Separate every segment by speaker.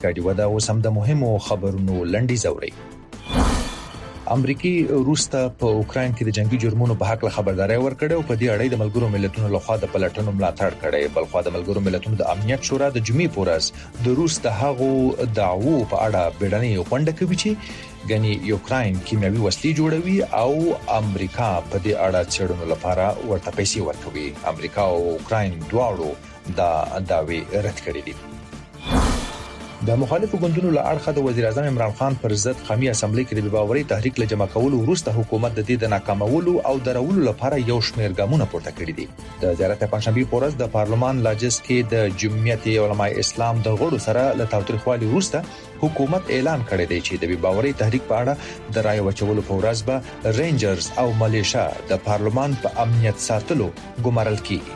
Speaker 1: ګاډي ودا اوس هم د مهمو خبرونو لنډیز اوري. امریکای روس ته په اوکرين کې د جنگي جرمونو په حق له خبرداري ورکړې او په دې اړه د ملګرو ملتونو لخوا د پلټنو ملاتړ کړي. بلخو د ملګرو ملتونو د امنیت شورا د جمعې پورز د روس د هغو دعوو په اړه بیړنۍ غونډه کوي چې غني یوکرين کیمیاوي وسلې جوړوي او امریکا په دې اړه څېړنو لپاره ورته پیسې ورکوي. امریکا او اوکرين دواړو دا دعوی رد کړې دي. د مخالفو ګوندونو له اړخه د وزیر اعظم عمران خان پر ضد قومي اسمبلی کې د بېباورۍ تحریک له جمع کولو وروسته حکومت د دې د ناکامولو او درولو لپاره یو شمېر ګامونه پورته کړي دي. د زیارت پنځشنبه پورز د پارلمان لاجس کې د جمعیت علماء اسلام د غړو سره له تاوتریخوالي وروسته حکومت اعلان کړی دی چې د بېباورۍ تحریک په اړه د رای وچولو په ورځ به رینجرز او ملیشا د پارلمان په امنیت ساتلو ګمارل کیږي.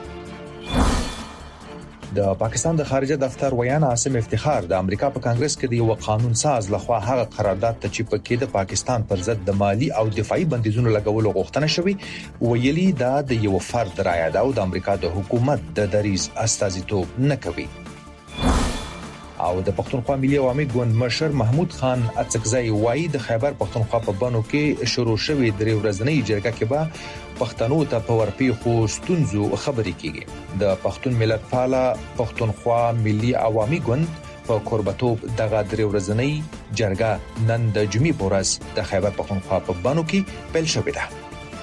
Speaker 1: د پاکستان د خارجه دفتر ویانا عاصم افتخار د امریکا په کانګرس کې د یو قانون ساز لخوا هغه قرارداد ته چې پکې د پاکستان پر ضد د مالی او دفاعي بندیزونو لګولو غوښتنه شوې ویلي دا د یو فرد رایه ده او د امریکا د حکومت د دریز استازیتوب نه کوي. او د پښتونخوا ملي عوامي ګوند مشر محمود خان اڅکزی وایي د خیبر پښتونخوا په بانو کې شروع شوې درې ورځنۍ جرګه کې به پښتنو ته په ورپیخو ستونزو خبرې کیږي. د پښتون ملت پاله پښتونخوا ملي عوامي ګوند په قربتوب دغه درې ورځنۍ جرګه نن د جمعې په ورځ د خیبر پښتونخوا په بانو کې پیل شوې ده.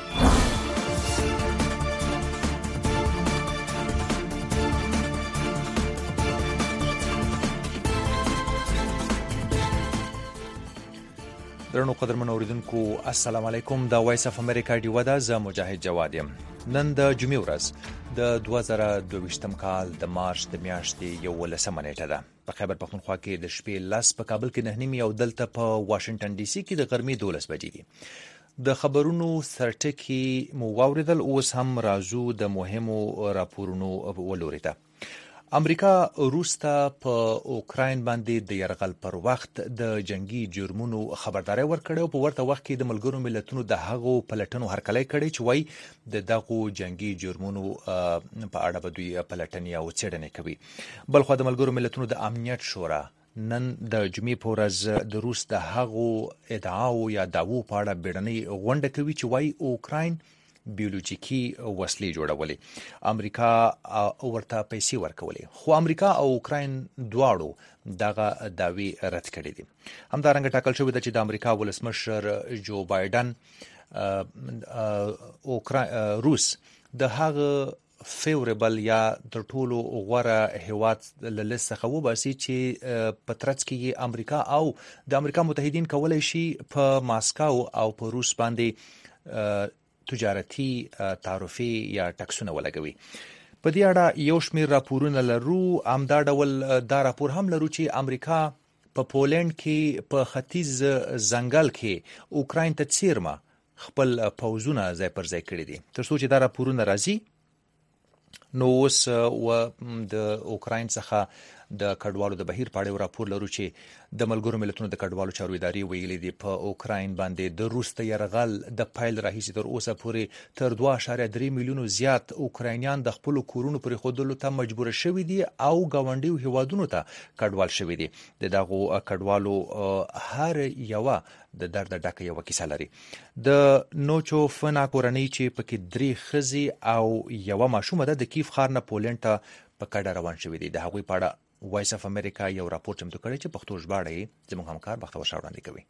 Speaker 1: درنو قدرمنو اوریدونکو السلام علیکم. دا وایس اف امریکا دی ودا ز مجاهد جواد یم. نن د جمعې ورځ د 2022م کال د مارچ د میاشتې 11 نیټه ده. په خیبر پښتونخوا کې د شپې لاس په کابل کې 9 او دلته په واشنگټن ډي سي کې د غرمې 12 بجې دي. د خبرونو سرټکی مو واوریدل. اوس هم راځو د مهمو راپورونو ولوري ته. امریکا روس ته په اوکراین باندې د يرغل پر وخت د جنگي جرمونو خبرداري ورکړې او په ورته وخت کې د ملګرو ملتونو د هغو پلټنو هرکلی کړي چې وایي د دغو جنگي جرمونو په اړه به دوی پلټنې او څېړنې کوي. بلخو د ملګرو ملتونو د امنیت شورا نن د جمعې په ورځ د روس د هغو ادعاو یا دعوو په اړه بیړنۍ غونډه کوي چې وایي اوکراین بیولوژیکي وسلې جوړولې. امریکا ورته پیسې ورکولې خو امریکا او اوکراین دواړو دغه دعوی رد کړې دي. همدارنګه ټاکل شوی دی چې د امریکا ولسمشر جو بایدن روس د هغه فیوریبل یا تر ټولو غوره هیواد للیست څخه وباسي چې په ترڅ کې امریکا او د امریکا متحدین کولای شي په ماسکو او په روس باندې تجارتي تعرفي یا ټکسونه ولګوي. په دې اړه یو شمېر راپورونه لرو. همدا ډول دا راپور هم لرو چې امریکا په پولند کې په ختیځ ځنګل کې اوکراین ته څیرمه خپل پوځونه ځای پر ځای کړي دي. تر څو چې دا راپورونه راځي نو اوس د اوکراین څخه د کډوالو د بهیر په اړه راپور لرو چې د ملګرو ملتونو د کډوالو چارو ادارې ویلي دي په اوکراین باندې د روس د يرغل د پایل راهیسې تر اوسه پورې تر 2.3 میلیونو زیات اوکراینیان د خپل کورونو پرې خودلو ته مجبور شوي دي او گاونډیو هیوادونو ته کډوال شوي دي. دغه کډوالو هر یو د درد ډکه یو کیسه لري. د نوچو فنا کورنۍ چې پکې 3 ښځې او یو ماشومه ده د کیف ښار نه پولند ته په کډه روان شوي دي. د هغوی په اړه وایس اف امریکا یو راپور چمتو کړی چې پښتو ژباړه یې زموږ همکار بختور شاه وړاندې کوي.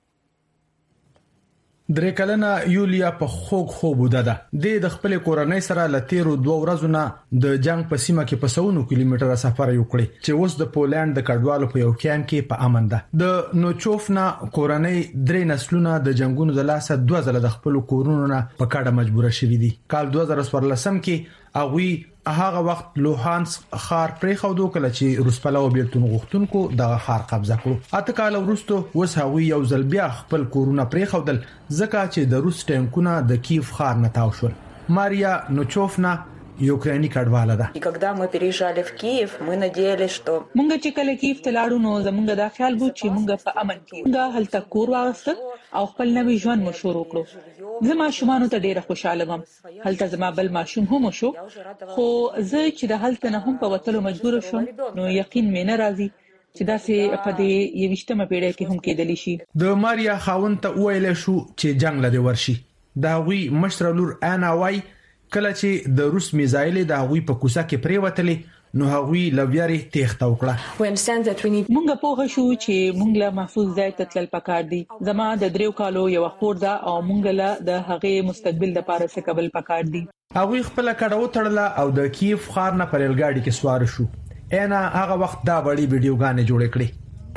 Speaker 2: درې کلنه یولیا په خوږ خوب وده د خپل کورنۍ سره لتیرو 2 ورځو نه د جنگ په سیمه کې په 100 کیلومتره سفر وکړي چې اوس د پولند د کډوالو په یو کیمپ کې په امن ده. د نوچوفنا کورنۍ 3 نسلونه د جنگونو د لاسه 2 ځله د خپل کورونو نه په کډه مجبور شوي دي. کال 2014 کې هغه وخت لوهانس خار پرې خودو کله چې روسپلاو بیلتون غوښتونکو د خار قبضه کړو. اته کال وروسته وس هغوی یو ځل بیا خپل کورونه پرې خودل ځکه چې د روس ټانکونه د کیف خار نه تاو شول. ماریا نوچوفنا یوکرانی کډواله ده.
Speaker 3: Когда мы переезжали в Киев, мы надеялись, что
Speaker 4: مونږ چې کله کیف ته لاړو نو زمونږ دا خیال وو چې مونږ په امن کې یو. دا هلته کور واغسته او خپل نوی ژوند مو شروع کړو. زما شومان ته ډیره خوشاله وم. هلته زما بل ماشوم هم شو. خو زه چې د هلته نه هم په وتلو مجبور شوم نو یقین مې نه راځي چې دا سه په دې 21مه پیړۍ کې هم کېدلی شي.
Speaker 2: د ماریا خاون ته ویل شو چې جنگ لدی ورشي. دا غوي مشر لور انا وای کله چې د روس میزایل د غوي په کوڅه کې پریوتلې نو هغوی لویاري تېښته وکړه.
Speaker 4: مونږ په شو چې مونږ له محفوظ ځای ته تلل پکار دي. زما د 3 کالو یو خور ده او مونږ له د هغه مستقبل لپاره څه کول پکار دي.
Speaker 2: هغوی خپل کډو تړله او د کیف ښار نه پر ریلګاډي کې سوار شو. انا هغه وخت دا وړي ویډیوګانې جوړې کړې.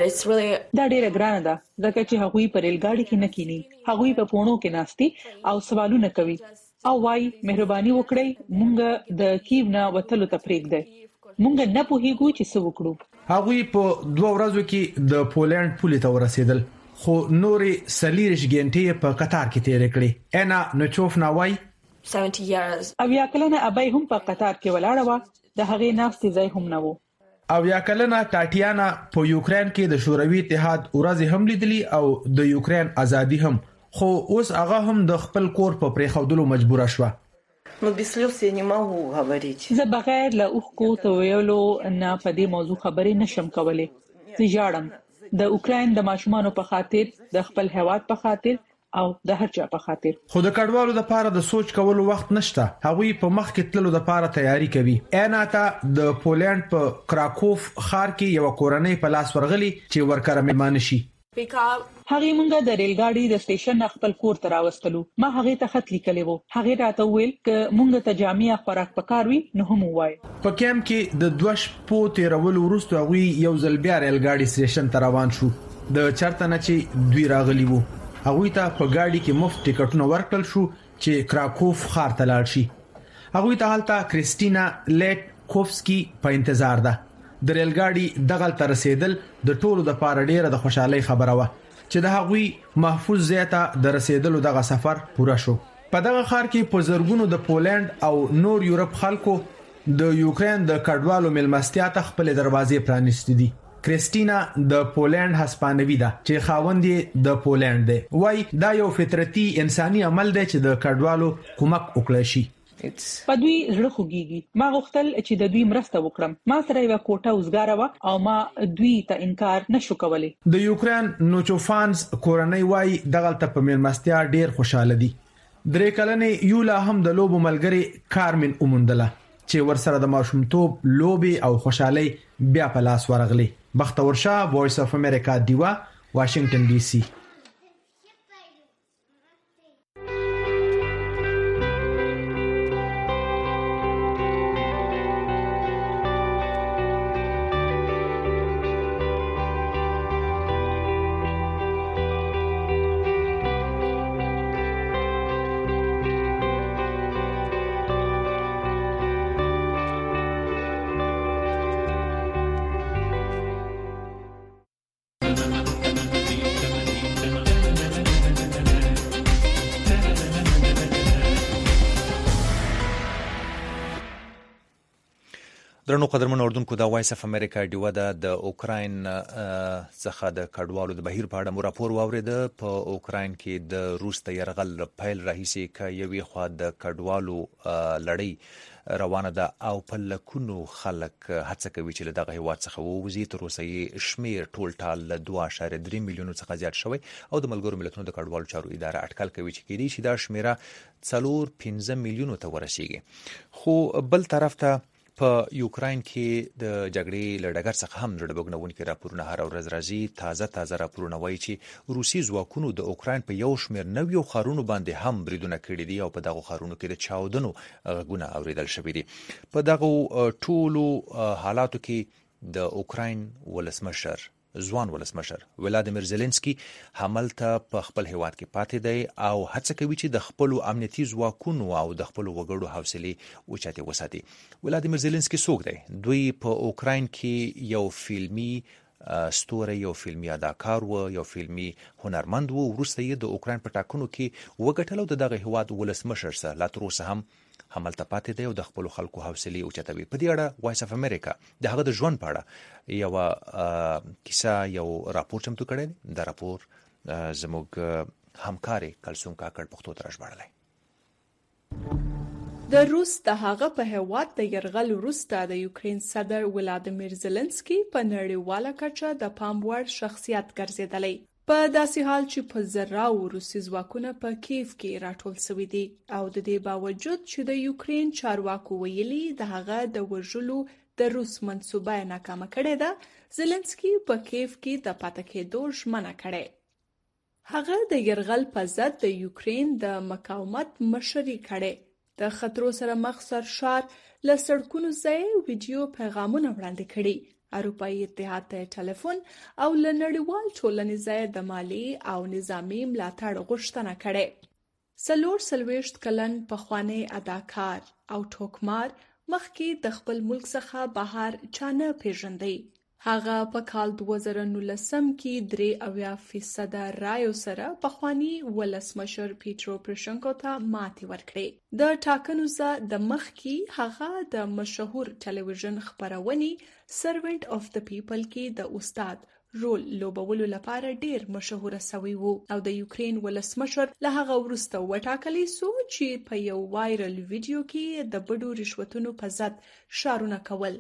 Speaker 4: دا ډیره ګرانه ده ځکه چې هغوی پر ریلګاډي کې نه کینی. هغوی په پونو کې ناشتي او سوالونه کوي او وايي مهرباني وکړئ مونږ د کیف نه وتلو ته پریږدئ. مونږ نه پوهیږو چې څه وکړو.
Speaker 2: هغوی په 2 ورځو کې د پولند پولې ته ورسېدل خو نورې سلیریش ګنټې په قطار کې تیر کړې. انا نچوف ناوای
Speaker 3: 70 years
Speaker 4: او یا کلنه ابای هم په قطار کې ولاړه و د هغه ناشتي ځای هم نه وو.
Speaker 2: او یا کلنه ټاټیانا په یوکرين کې د شوروي اتحاد ورځ هم لیدلی او د یوکرين ازادي هم خو اوس هغه هم د خپل کور په پریخودلو مجبور شوه.
Speaker 3: نو без слез я не могу говорить.
Speaker 4: زه بغیر له اوخکو ته ویلو نه په دې موضوع خبرې نشم کولای. زه ژاړم د اوکرين د ماشومانو په خاطر د خپل هیواد په خاطر او د هر چا په خاطر.
Speaker 2: خو د کډوالو د لپاره د سوچ کولو وخت نشته. هغوی په مخ کې تللو د لپاره تیاری کوي. انا ته د پولند په کراکوف ښار کې یو کورنۍ په لاس ورغلی چې ورکره مېلمانه شي.
Speaker 4: هغه مونږه د ریلګاډي د سټیشن خپل کور ته راوستلو. ما هغه ته خط لیکلی وو. هغه راته ویل ک مونږ ته جامع خوراک پکاروي نو هم وای.
Speaker 2: په کیمپ کې د 2 شپو تیرول وروسته هغوی یو ځل بیا ریلګاډي سټیشن ته روان شو. د چرته نه چې دوی راغلی وو. هغوی ته په ګاډي کې مفت ټیکټونه ورکړل شو چې کراکوف ښار ته لاړ شي. هغوی ته هلته کریستینا لیټکوفسکی په انتظار ده. د ریلګاډي دغه تر رسیدل د ټولو د پاره ډیره د خوشحالي خبره و چې د هغوی محفوظ ځای ته د رسیدلو دغه سفر پوره شو. په دغه ښار کې په زرګونو د پولند او نور یورپ خلکو د یوکرين د کډوالو ملمستیا ته خپل دروازې پرانیستې دي. کریستینا د پولند هسپانوي ده چې خاوند د پولند دی. وای دا یو فطرتي انساني عمل دی چې د کډوالو کومک وکړي شي.
Speaker 4: په دوی زړه خوږيږي. ما غوښتل چې د دوی مرسته وکړم. ما سره یو کوټه وزګاره و او ما دوی ته انکار نشو کولای.
Speaker 2: د یوکرين نوچوفانز کورنۍ وای دغه ته په ملمستیا ډیر خوشاله دي. 3 کلنې یولا هم د لوبو ملګری کارمن اومندله چې ورسره د ماشومتوب لوبي او خوشحالي بیا په لاس ورغلی. بختور شاه وایس اف امریکا دیوا واشنگټن ډي سي.
Speaker 1: درنو قدرمن اردوونکو د وایس اف امریکا دیوا د اوکراین څخه د کډوالو د بهیر په اړه مو راپور واوریده. په اوکراین کې د روس د يرغل پیل راهیسې ک یوې خوا د کډوالو لړۍ روانه ده او په لکونو خلک هڅه کوي چې دغه هیواد څخه ووځي. تر اوسه یې شمیر ټول ټال 2.3 میلیون څخه زیات شوی او د ملګرو ملتونو د کډوالو چارو اداره اټکل کوي چې کېدی شي دا شمیره 4-5 میلیون ته ورسیږي. خو بل طرف ته په یوکراین کې د جګړې لړګر څخه هم لړبګنونکو راپورونه هر ورځ راځي. تازه راپورونه وایي چې روسي ځواکونو د اوکراین په یو شمېر نویو ښارونو باندې هم بریدونه کړي دي او په دغه ښارونو کې د چاودنو غږونه اوریدل شوي دي. په دغه ټولو حالاتو کې د اوکراین ولسمشر ځوان ولسمشر ولادیمیر زيلنسکي هملته په خپل هیواد کې پاتې دی او هڅه کوي چې د خپل امنیتي ځواکونو او د خپل وګړو حوصله اوچته وساتي. ولادیمیر زيلنسکي څوک دی؟ دوی په اوکراین کې یو فلمي ستوری، یو فلمي اداکار و، یو فلمي هنرمند و. وروسته یې د اوکراین په ټاکنو کې وګټلو د دغه هیواد ولسمشر سره لا تر اوسه هم هملته پاتې دی او د خپل خلکو حوصله اوچتوي. په دې اړه وایس اف امریکا د هغه د ژوند په اړه یو کیسه یو راپور چمتو کړی دی. دا راپور زموږ همکاري کلسوم کاکړ پښتو ته راژباړلی.
Speaker 5: د روس د هغه په هیواد د یرغل وروسته د یوکرین صدر ولادیمیر زيلنسکي په نړیواله کچه د پام وړ شخصیت ګرځیدلی، په داسې حال چې په زراو روسي ځواکونه په کیف کې راټول شوي دي او د دې باوجود چې د یوکرین چارواکو ویلي د هغه د وژلو د روس منصوبه ناکامه کړې ده، زيلنسکي په کیف کې د پاتې کېدو ژمنه کړې. هغه د یرغل په ضد د یوکرین د مقاومت مشري کړې. د خطرو سره مخ سرشار له سړکونو ځای ویډیو پیغامونه وړاندې کړي. اروپایي اتحاد ته ټلیفون او له نړیوال ټولنې ځای د مالی او نظامی ملاتړ غوښتنه کړې. 44 کلن پخوانی اداکار او ټوکمار مخکې د خپل ملک څخه بهر چانه پیژندي. هغه په کال 2019 کې 83% رایو سره پخوانی ولسمشر پیټرو پروشنکو ته ماتې ورکړې. د ټاکنو ځای د مخ کې هغه د مشهور ټلویزیون خبرونې سرونټ اف د پیپل کې د استاد رول لوبولو لپاره ډیر مشهور شوی وو او د یوکرین ولسمشر له هغه وروسته وټاکلی سو چې په یو وایرل ویډیو کې د بډو رشوتونو په ضد شعارونه کول.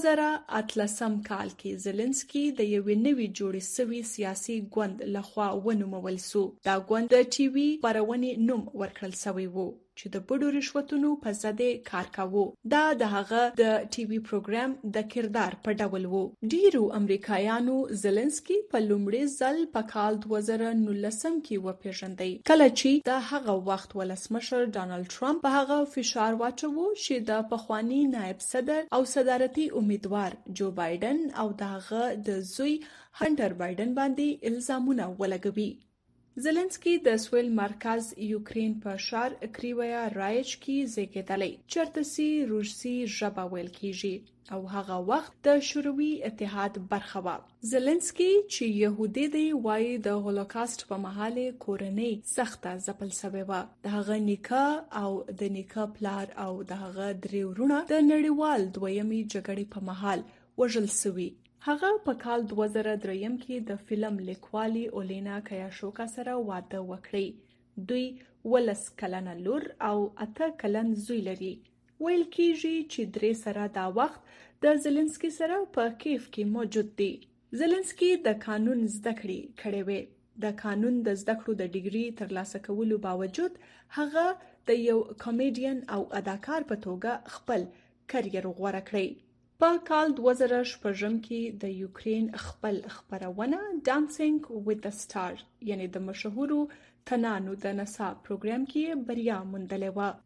Speaker 5: 2018 کال کې زيلنسکي د یوې نوې جوړې شوې سیاسي ګوند لخوا ونومول سو. دا ګوند د ټي وي خبرونې نوم ورکړل شوی وو چې د بډو رشوتونو په ضد کار کاوه. دا د هغه د ټي وي پروګرام د کردار په ډول وو. ډیرو امریکایانو زيلنسکي په لومړي ځل په کال 2019 کې وپیژندی، کله چې د هغه وخت ولسمشر ډانلډ ټرمپ په هغه فشار واچوه چې د پخوانی نائب صدر او صدارتي امیدوار جو بایدن او د هغه د زوی هانټر بایدن باندې الزامونه ولګوي. زيلنسکي د سویل مرکز یوکرین په شهر کریویا رایچ کې زیږیدلی، چېرته چې روسي ژبه ویل کیږي او هغه وخت د شوروي اتحاد برخه وه. زيلنسکي چې يهودي دی وایي د هولوکاست په مهال کورنۍ سخته ځپل شوې وه. د هغه نیکه او د نیکه پلار او د هغه 3 ورونه د نړیوال دویمې جګړې په مهال وژل شوي. هغه په کال 2003 کې د فلم لیکوالي اولینا کیاشوکا سره واده وکړی. دوی 19 کلنه لور او 8 کلن زوی لري. ویل کیږي چې 3 سره دا وخت د زيلنسکي سره په کیف کې موجود دي. زيلنسکي د قانون زده کړې کړې وې. د قانون د زده کړو د ډیګري ترلاسه کولو باوجود هغه د یو کامیډین او اداکار په توګه خپل کرییر غوره کړی. په کال 2006 کې د یوکرین خپل خبرونه ډانسینګ وذ د سټار یعنی د مشهورو تنانو د نڅا پروګرام کې بریا موندلې و.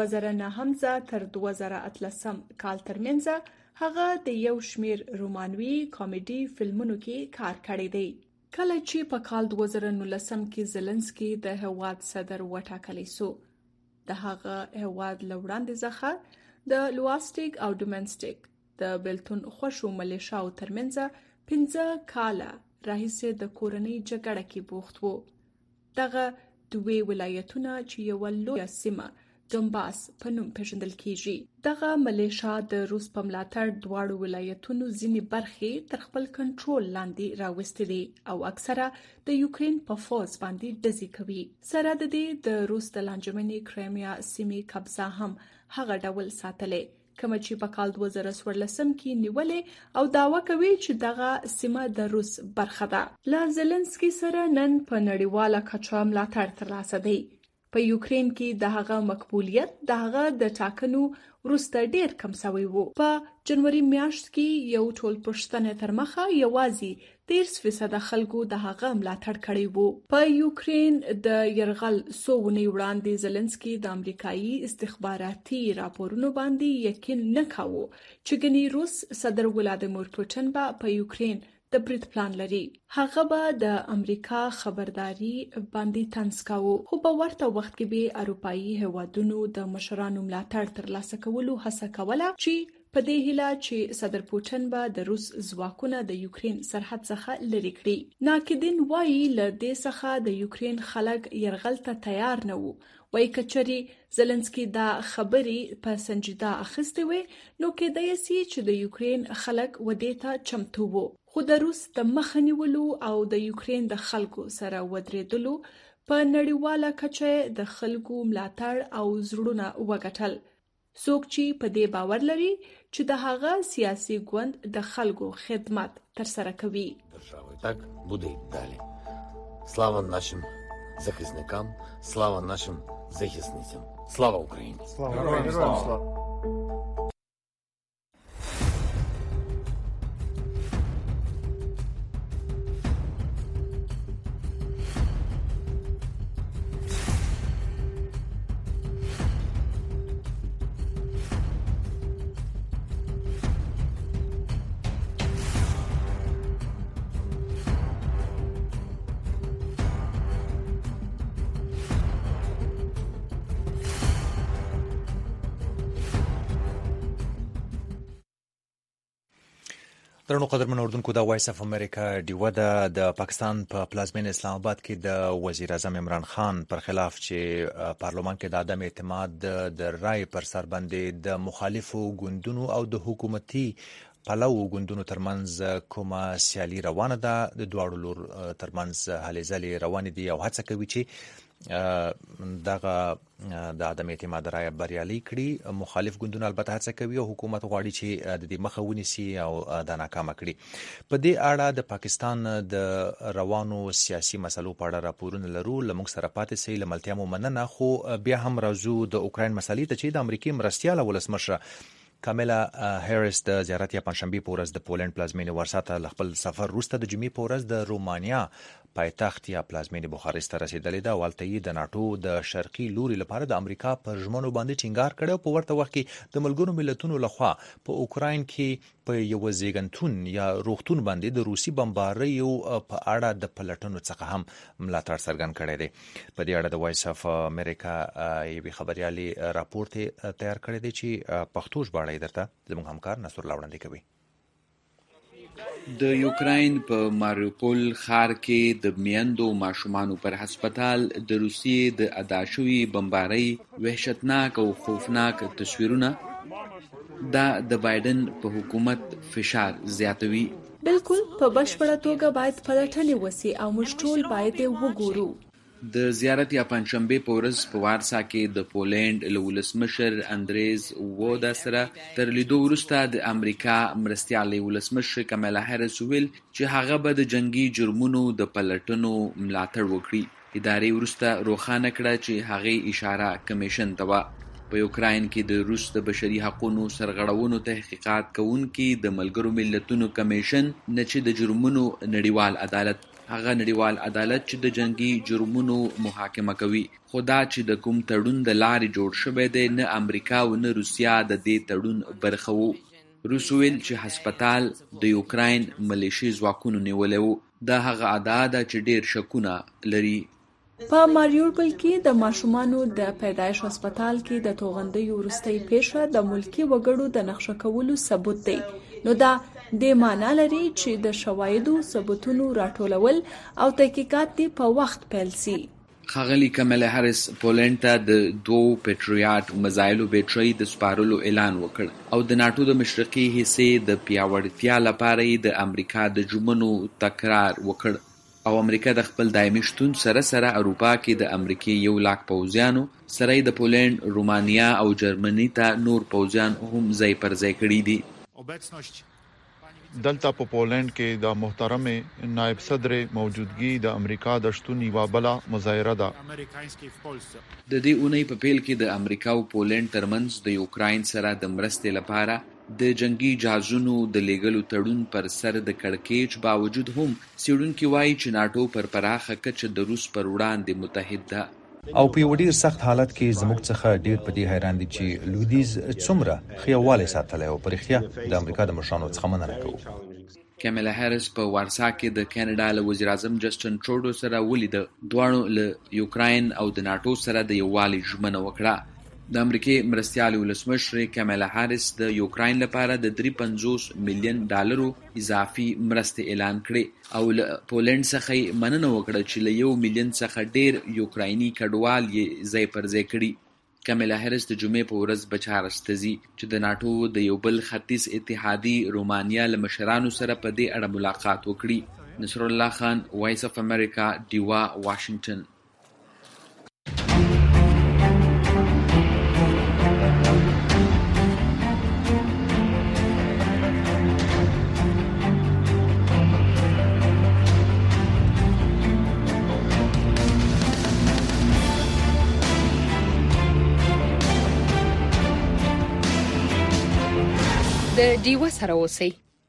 Speaker 5: 2009 تر 2018 کال ترمنځ هغه د یو شمیر رومانوي کامیډي فلمونو کې کار کړی دی. کله چې په کال 2019 کې زيلنسکي د هیواد صدر وټاکلی سو، د هغه هیواد لوړاندې څخه د لواسټیک او ډومېسټیک د بلتون خوشو ملیشاو ترمنځ 15 کاله راهیسې د کورنۍ جګړه کې بوخت وو. دغه دوی ولایتونه چې یو لویه سیمه دونباس په نوم پیژندل کیږي. دغه ملیشا د روس په ملاتړ دواړو ولایتونو ځینې برخې تر خپل کنټرول لاندې راوستې دي او اکثره د یوکرین په فوز باندې ډزې کوي. سره د دې د روس د لانجمنې کرایمیا سیمې قبضه هم هغه ډول ساتلې کوم چې په کال 2014 کې نیولې او داوا کوي چې دغه سیمه د روس برخه ده. له زيلنسکي سره نن په نړیواله کچه ملاتړ ترلاسه دی. په یوکرین کې د هغه مقبولیت د هغه د ټاکنو وروسته ډیر کم شوی وو. په جنوري میاشت کې یو ټول پښتنه تر مخه یوازې 30% خلکو د هغه ملاتړ کړی وو. په یوکرین د یرغل سوونی وړاندې زيلنسکي د امریکایي استخباراتي راپورونو باندې یقین نه کاوه چې ګنې روس صدر ولادیمیر پوتین په یوکرین د برید پلان لري. هغه به د امریکا خبرداري باندې طنز کاوه، خو په ورته وخت کې به اروپایي هیوادونو د مشرانو ملاتړ ترلاسه کولو هڅه کوله چې په دې هیله چې صدر پوتین به د روس ځواکونه د یوکرین سرحد څخه لرې کړي. ناقدین وایي له دې څخه د یوکرین خلک یرغل ته تیار نه وو. وایي کچري زيلنسکي دا خبرې په سنجیده اخیستې وي نو کېدای شي چې د یوکرین خلک ودې ته چمتو وو. خو د روس د مخه نیولو او د یوکرین د خلکو سره ودرېدلو په نړیواله کچه د خلکو ملاتړ او زړونه وګټل. څوک چې په دې باور لري چې د هغه سیاسي ګوند د خلکو خدمت ترسره کوي.
Speaker 6: Так буде й далі. Слава нашим захисникам, слава нашим захисницям. Слава Україні!
Speaker 2: Слава!
Speaker 1: درنو قدرمن اردوونکو د وایس اف امریکا ډیوه د پاکستان په پلازمینه اسلام آباد کې د وزیر اعظم عمران خان پر خلاف چې پارلمان کې د عدم اعتماد د رای پر سر باندې د مخالفو ګوندونو او د حکومتي پلو ګوندونو ترمنځ کومه سیالي روانه ده. د دواړو لور ترمنځ هلې ځلې روانې دي او هڅه کوي چې دغه د عدم اعتماد رای بریالي کړي. مخالف ګوندونه البته هڅه کوي او حکومت غواړي چې د دې مخه ونیسي او دا ناکامه کړي. په دې اړه د پاکستان د روانو سیاسي مسلو په اړه راپورونه لرو. لمونږ سره پاتې سي لملتیا مو مننه. خو بیا هم راځو د اوکراین مسلې ته چې د امریکای مرستیاله ولسمشره کاملا هریس د زیارت یا پنځشنبه په ورځ د پولند پلازمینه ورسا ته خپل سفر وروسته د جمعې په ورځ د رومانیا پایتخت یا پلازمینه بوخارست ته رسیدلې ده. والته د ناتو د شرقي لوري لپاره د امریکا پر ژمنو باندې ټینګار کړو. په ورته وخت کې د ملګرو ملتونو لخوا په اوکراین کې په یو زیګنتون یا روغتون باندې د روسي بمباریو په اړه د پلټنو څخه هم ملاتړ څرګند کړی دی. په دې اړه د وایس اف امریکا یوه خبريالي راپور تیار کړی دی چې پښتو ژباړه درته زموږ همکار نصر الله وړاندې کوي.
Speaker 7: د یوکراین په ماریوپول ښار کې د میندو ماشومانو پر هسپتال د روسیې د ادا شوي بمبارۍ وحشتناک او خوفناک تصویرونه دا د بایدن په حکومت فشار زیاتوي.
Speaker 5: بالکل په بشپړه توګه باید پلټنې وسی او موږ ټول باید وګورو.
Speaker 7: د زیارت یا پنځشنبه په ورځ په وارسا کې د پولند له ولسمشر اندریز وودا سره تر لیدو وروسته د امریکا مرستیالي ولسمشر کاملا هریس ویل چې هغه به د جنگي جرمونو د پلټنو ملاتړ وکړي. ادارې وروسته روښانه کړه چې هغه اشاره کمیشن ته و. په یوکراین کې د روس د بشري حقوقو سرغړونو تحقیقات کوونکي د ملګرو ملتونو کمیشن نه چې د جرمونو نړیوال عدالت هغه نړیوال عدالت چې د جنگي جرمونو محاکمه کوي. خو دا چې د کوم تړون د لارې جوړ شوی دی نه امریکا او نه روسیا د دې تړون برخه وو. روس ویل چې هسپتال د یوکراین ملیشي ځواکونو نیولی وو. دا هغه ادعا ده چې ډیر شکونه لري.
Speaker 5: په ماریوپول کې د ماشومانو د پیدایش هسپتال کې د توغندۍ وروستۍ پیښه د ملکی وګړو د نقشه کولو ثبوت دی. نو دا د معنا لري چې د شواهدو ثبوتونو راټولول او تحقیقات دی په وخت پیل سي.
Speaker 7: ښاغلي کاملا هریس پولند ته د 2 پیټریاټ مزایلو بیټرۍ د سپارلو اعلان وکړ او د ناتو د مشرقي حصې د پیاوړتیا لپاره د امریکا د ژمنو تکرار وکړ. او امریکا د خپل دایمي شتون سره اروپا کې د امریکای 100,000 پوځیانو سره د پولند، رومانیا او جرمني ته نور پوځیان هم ځای پر ځای کړي دي.
Speaker 8: دلته په پولند کې د محترم نائب صدر موجودګي د امریکا د شتون یوه بله مظاهره ده.
Speaker 7: د دې اونۍ په پیل کې د امریکا او پولند ترمنځ د یوکراین سره د مرستې لپاره د جنگي جهازونو د لیږلو تړون پر سر د کړکېچ باوجود هم څېړونکي وایي چې ناټو پر پراخه کچه د روس پر وړاندې متحد ده.
Speaker 1: او په یو ډیر سخت حالت کې زموږ څخه ډیر په دې حیران دي چې لویدیز څومره خیاواله ساتلی او پرختیا د امریکا د مشرانو څخه مننه کوو.
Speaker 7: کاملا هریس په وارسا کې د کاناډا له وزیر اعظم جسټن ټروډو سره ولیده. دواړو له یوکراین او د ناټو سره د یووالي ژمنه وکړه. د امریکای مرستیالي ولسمشر کاملا هریس د یوکراین لپاره د $350 میلیون اضافي مرستې اعلان کړې او له پولند څخه مننه وکړه چې له 1 میلیون څخه ډیر یوکرایني کډوال یې ځای پر ځای کړي. کاملا هریس د جمعې په ورځ بچارست ته ځي چې د ناټو د یو بل ختیځ اتحادي رومانیا له مشرانو سره په دې اړه ملاقات وکړي. نصر الله خان، وایس اف امریکا، ډیوا، واشنگټن.
Speaker 9: د ډیوه سره اوسئ.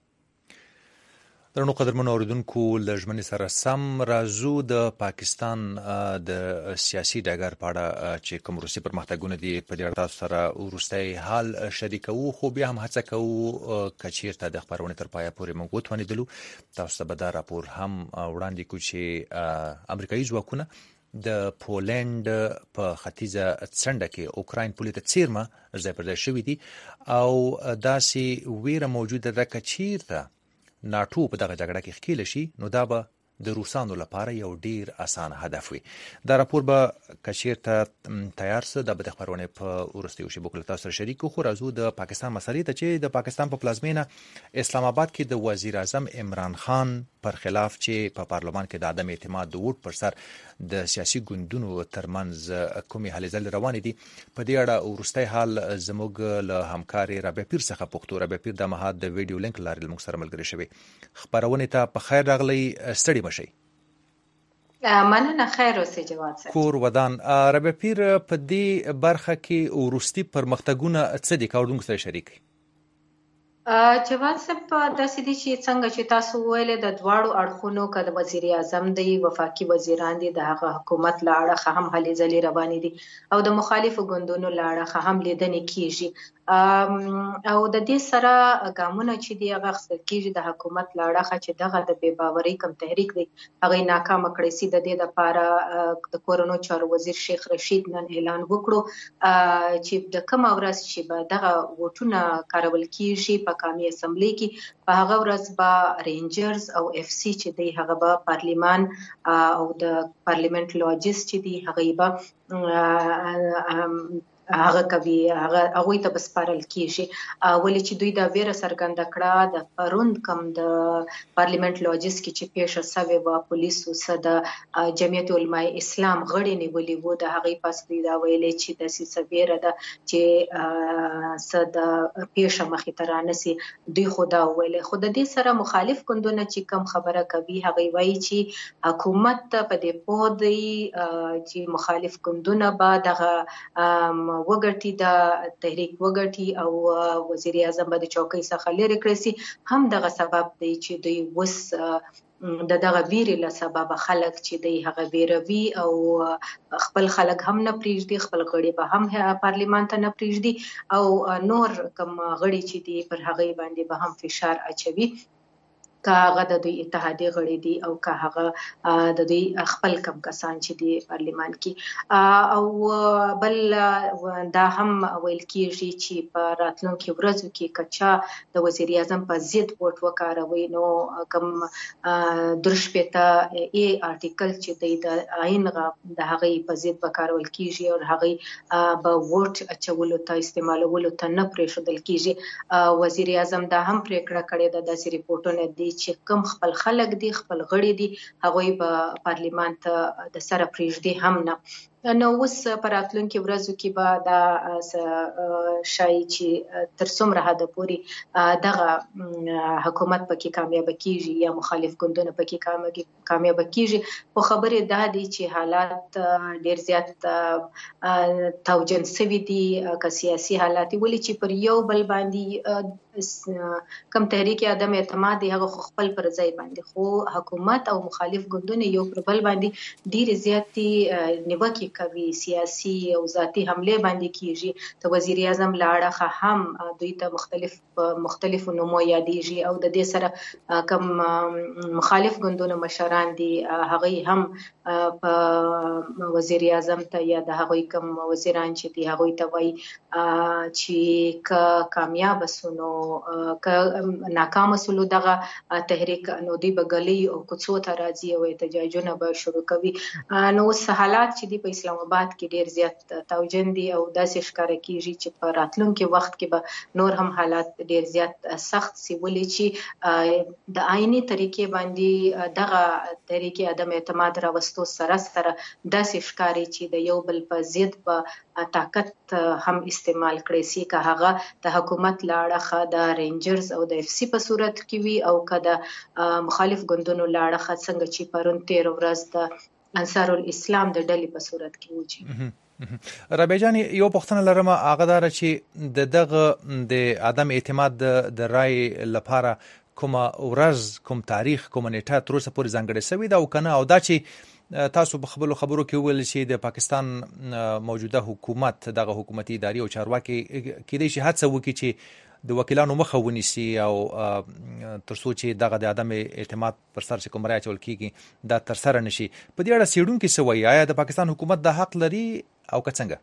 Speaker 1: درنو قدرمنو اوریدونکو له ژمنې سره سم راځو د پاکستان د سیاسي ډګر په اړه چې کوم روسي پرمختګونه دي په دې اړه تاسو سره وروستی حال شریکوو، خو بیا هم هڅه کوو که چیرته د خپرونې تر پایه پورې موږ وتوانېدلو تاسو ته به دا راپور هم وړاندې کړو چې امریکایي ځواکونه د پولند په ختیځه څنډه کې اوکراین پولې ته څیرمه ځای پر ځای شوي دي او داسې ویره موجوده ده که چیرته ناټو په دغه جګړه کې ښکیل شي نو دا به د روسانو لپاره یو ډیر اسان هدف وي. دا راپور به که چیرته تیار سه دا به د خپرونې په وروستیو شیبو کې له تاسو سره شریکو. خو راځو د پاکستان مسلې ته چې د پاکستان په پلازمینه اسلام آباد کې د وزیر اعظم عمران خان پر خلاف چې په پارلمان کې د عدم اعتماد د ووټ پر سر د سیاسي ګوندونو ترمنځ کومې هلې ځلې روانې دي، په دې اړه وروستی حال زموږ له همکارې رابعه پیر څخه پوښتو. رابعه پیر د مهال د ویډیو لینک لارې موږ سره ملګرې شوې. خپرونې ته په خیر راغلی، ستړي مشئ.
Speaker 10: مننه، خیر اوسئ جواد صاحب.
Speaker 1: کور ودان. رابعه پیر په دې برخه کې وروستي پرمختګونه څه دي که اورېدونکو سره شریک؟
Speaker 10: جواد صاحب داسې دي چې څنګه چې تاسو وویل د دواړو اړخونو که د وزیر اعظم دی، وفاقي وزیران دي، د هغه حکومت له اړخه هم هلې ځلې روانې دي او د مخالفو ګوندونو له اړخه هم لیدنې کیږي او د دې سره ګامونه چې دی هغه اخیستل کیږي د حکومت له اړخه چې دغه د بې باورۍ کوم تحریک دی هغه یې ناکامه کړی سي. د دې دپاره د کورونو چارو وزیر شیخ رشید نن اعلان وکړو چې د کومه ورځ چې به دغه ووټونه کارول کیږي په قومي اسمبلی کې په هغه ورځ به رینجرز او اف سی چې دی هغه به پارلیمان او د پارلیمنت لاجز چې دی هغه به هغه کوي هغه ته بسپارل کیږي. ولې چې دوی دا ویره څرګنده کړه د پروند کم د پارلیمنت لاجز کې چې پیښه سوې وه، پولیسو څه د جمعیت علماء اسلام غړي نیولي وو، د هغې پس دوی دا ویلې چې داسې څه ویره ده چې څه د پیښه مخې ته رانسي. دوی خو دا وویلې، خو د دې سره مخالف ګوندونه چې کم خبره کوي هغې وایي چې حکومت په دې پوه دی چې مخالف ګوندونه به دغه وګټي، د تحریک وګټي او وزیر اعظم به د چوکۍ څخه لرې کړی سي. هم دغه سبب دی چې دوی اوس د دغه ویرې له سببه خلک چې دی هغه ویروي او خپل خلک هم نه پرېږدي، خپل غړي به هم پارلیمان ته نه پرېږدي او نور کوم غړي چې دی پر هغې باندې به هم فشار اچوي، که هغه د دوی اتحادیې غړي دي او که هغه د دوی خپل کم کسان چې دي پارلیمان کې. او بل دا هم ویل کیږي چې په راتلونکي ورځو کې که چا د وزیر اعظم په ضد ووټ وکاروي نو کوم 2 ای آرټیکل چې دی د آئین د هغې په ضد به کارول کیږي او هغې به ووټ اچولو ته استعمالولو ته نه پرېښودل کیږي. وزیر اعظم دا هم پرېکړه کړې ده، داسې ریپورټونه دي چې کوم خپل خلک دي، خپل غړي دي، هغوی به پارلیمان ته د سره پرېږدي هم نه. نو اوس په راتلونکي ورځو کې به دا شایي چې تر څومره حده پورې دغه حکومت پکې کامیابه کیږي یا مخالف ګوندونه پکې کامیابه کیږي. خو خبرې دا دي چې حالات ډېر زیات توجن سوي دي که سیاسي حالات، ولې چې پر یو بل باندې کم تحریک عدم اعتماد دی هغه خپل پر ځای باندې، خو حکومت او مخالف ګوندونه یو پر بل باندې ډېرې زیاتې نیوکې کوي، سیاسي او ذاتي حملې باندې کیږي. د وزیر اعظم له اړخه هم دوی ته مختلفو نومو یادېږي او د دې سره کوم مخالف ګوندونو مشران دي هغوی هم په وزیر اعظم ته یا د هغوی کوم وزیران چې دي هغوی ته وایي چې که کامیاب سو نو که ناکام سلو دغه تحریک نو دوی به ګلۍ او کوڅو ته راځي او احتجاجونه به شروع کوي. نو اوس حالات چې دي په اسلام آباد کې ډېر زیات توجن دي او داسې ښکاره کیږي چې په راتلونکي وخت کې به نور هم حالات ډېر زیات سخت سي، ولې چې د آئیني طریقې باندې دغه طریقې عدم اعتماد راوستو سره سره داسې ښکاري چې د یو بل په ضد به طاقت هم استعمال کړی سي، که هغه د حکومت له اړخه د رینجرز او د اف سی په صورت کې وي او که د مخالف ګوندونو له اړخه څنګه چې پرون 13 ورځ د انصار الاسلام د ډلې په صورت کې وځي.
Speaker 1: رابعه جان یو پوښتنه لرم هغه دار چې دغه د عدم اعتماد د رای لپاره کوم ورځ کوم تاریخ کوم نیټه تر اوسه پورې ځانګړې شوې ده او کنه او دا چې تاسو په خبرو کې ویل چې د پاکستان موجوده حکومت دغه حکومتي ادارې او چارواکي کېدای شي هڅه وکړي چې د وکیلانو مخه ونیسي او ترڅو چې دغه د عدم اعتماد پر سر چې کوم رای اچول کیږي دا تر سره نشي. په دې اړه څېړونکي څه وایي؟ آیا د پاکستان حکومت د حق لري او که څنګه؟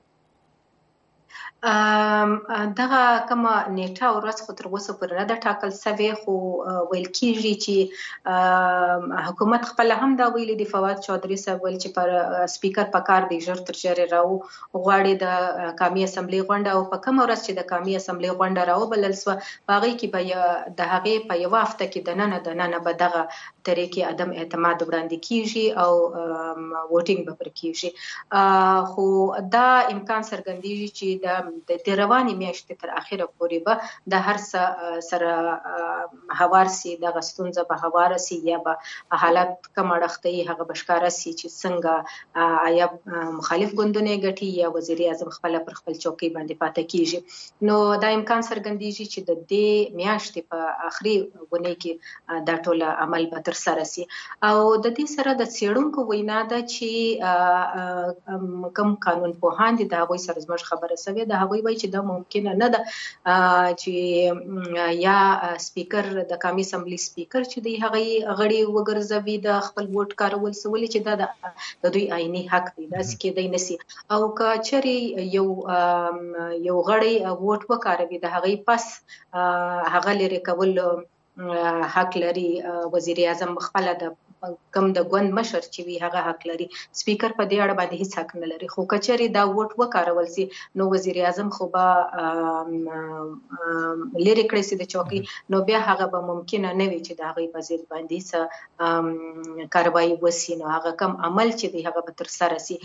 Speaker 10: دغه کومه نیټه او ورځ خو تر اوسه پورې نه ده ټاکل شوې، خو ویل کېږي چې حکومت خپل هم دا ویلي دی. فواد چودھری صاحب ویل چې پر سپیکر پکار دی ژر تر ژره راو غواړي د قومي اسمبلی غونډه، او په کومه ورځ چې د قومي اسمبلی غونډه راو بلل سو هغه کې به د هغې په یو هفته کې د نن به دغه طریقې عدم اعتماد وړاندې کیږي او ووټینګ به پر کیږي. خو دا امکان څرګندېږي چې د رواني میاشتې تر اخره پورې به د هر څه سره هوار سي، دغه ستونزه به هواره سي یا به حالت کم اړخته هغه بشکاره سي چې څنګه آیا مخالف ګوندونه ګټي یا وزیر اعظم خپل پر خپل چوکۍ باندې پاتې کیږي. نو دا امکان څرګندېږي چې د دې میاشتې په اخري ونه کې دا ټول عمل به تر سره سي. او د دې سره د څېړونکو وینا ده چې کوم قانون پوهان دي د هغوی سره زموږ خبره سوې ده، هغوی وایي چې دا ممکنه نه ده چې یا سپیکر د قومي اسمبلی سپیکر چې دی هغه غړي وګرځوي د خپل ووټ کارول سولې چې دا د دوی آئینی حق دی، داسې کېدای نشي. او که چېرې یو غړی ووټ وکاروي د هغې پس هغه لرې کول حق لري. وزیر اعظم خپله د کم د ګوند مشر چې وي هغه حق لري، سپیکر په دې اړه باندې هیڅ حق نه لري. خو که چېرې دا ووټ وکارول سي نو وزیر اعظم خو به لرې کړی سي د چوکۍ، نو بیا هغه به ممکنه نه وي چې د هغې په ضد باندې څه کاروایي وسي، نو هغه کم عمل چې دی هغه به تر سره سي.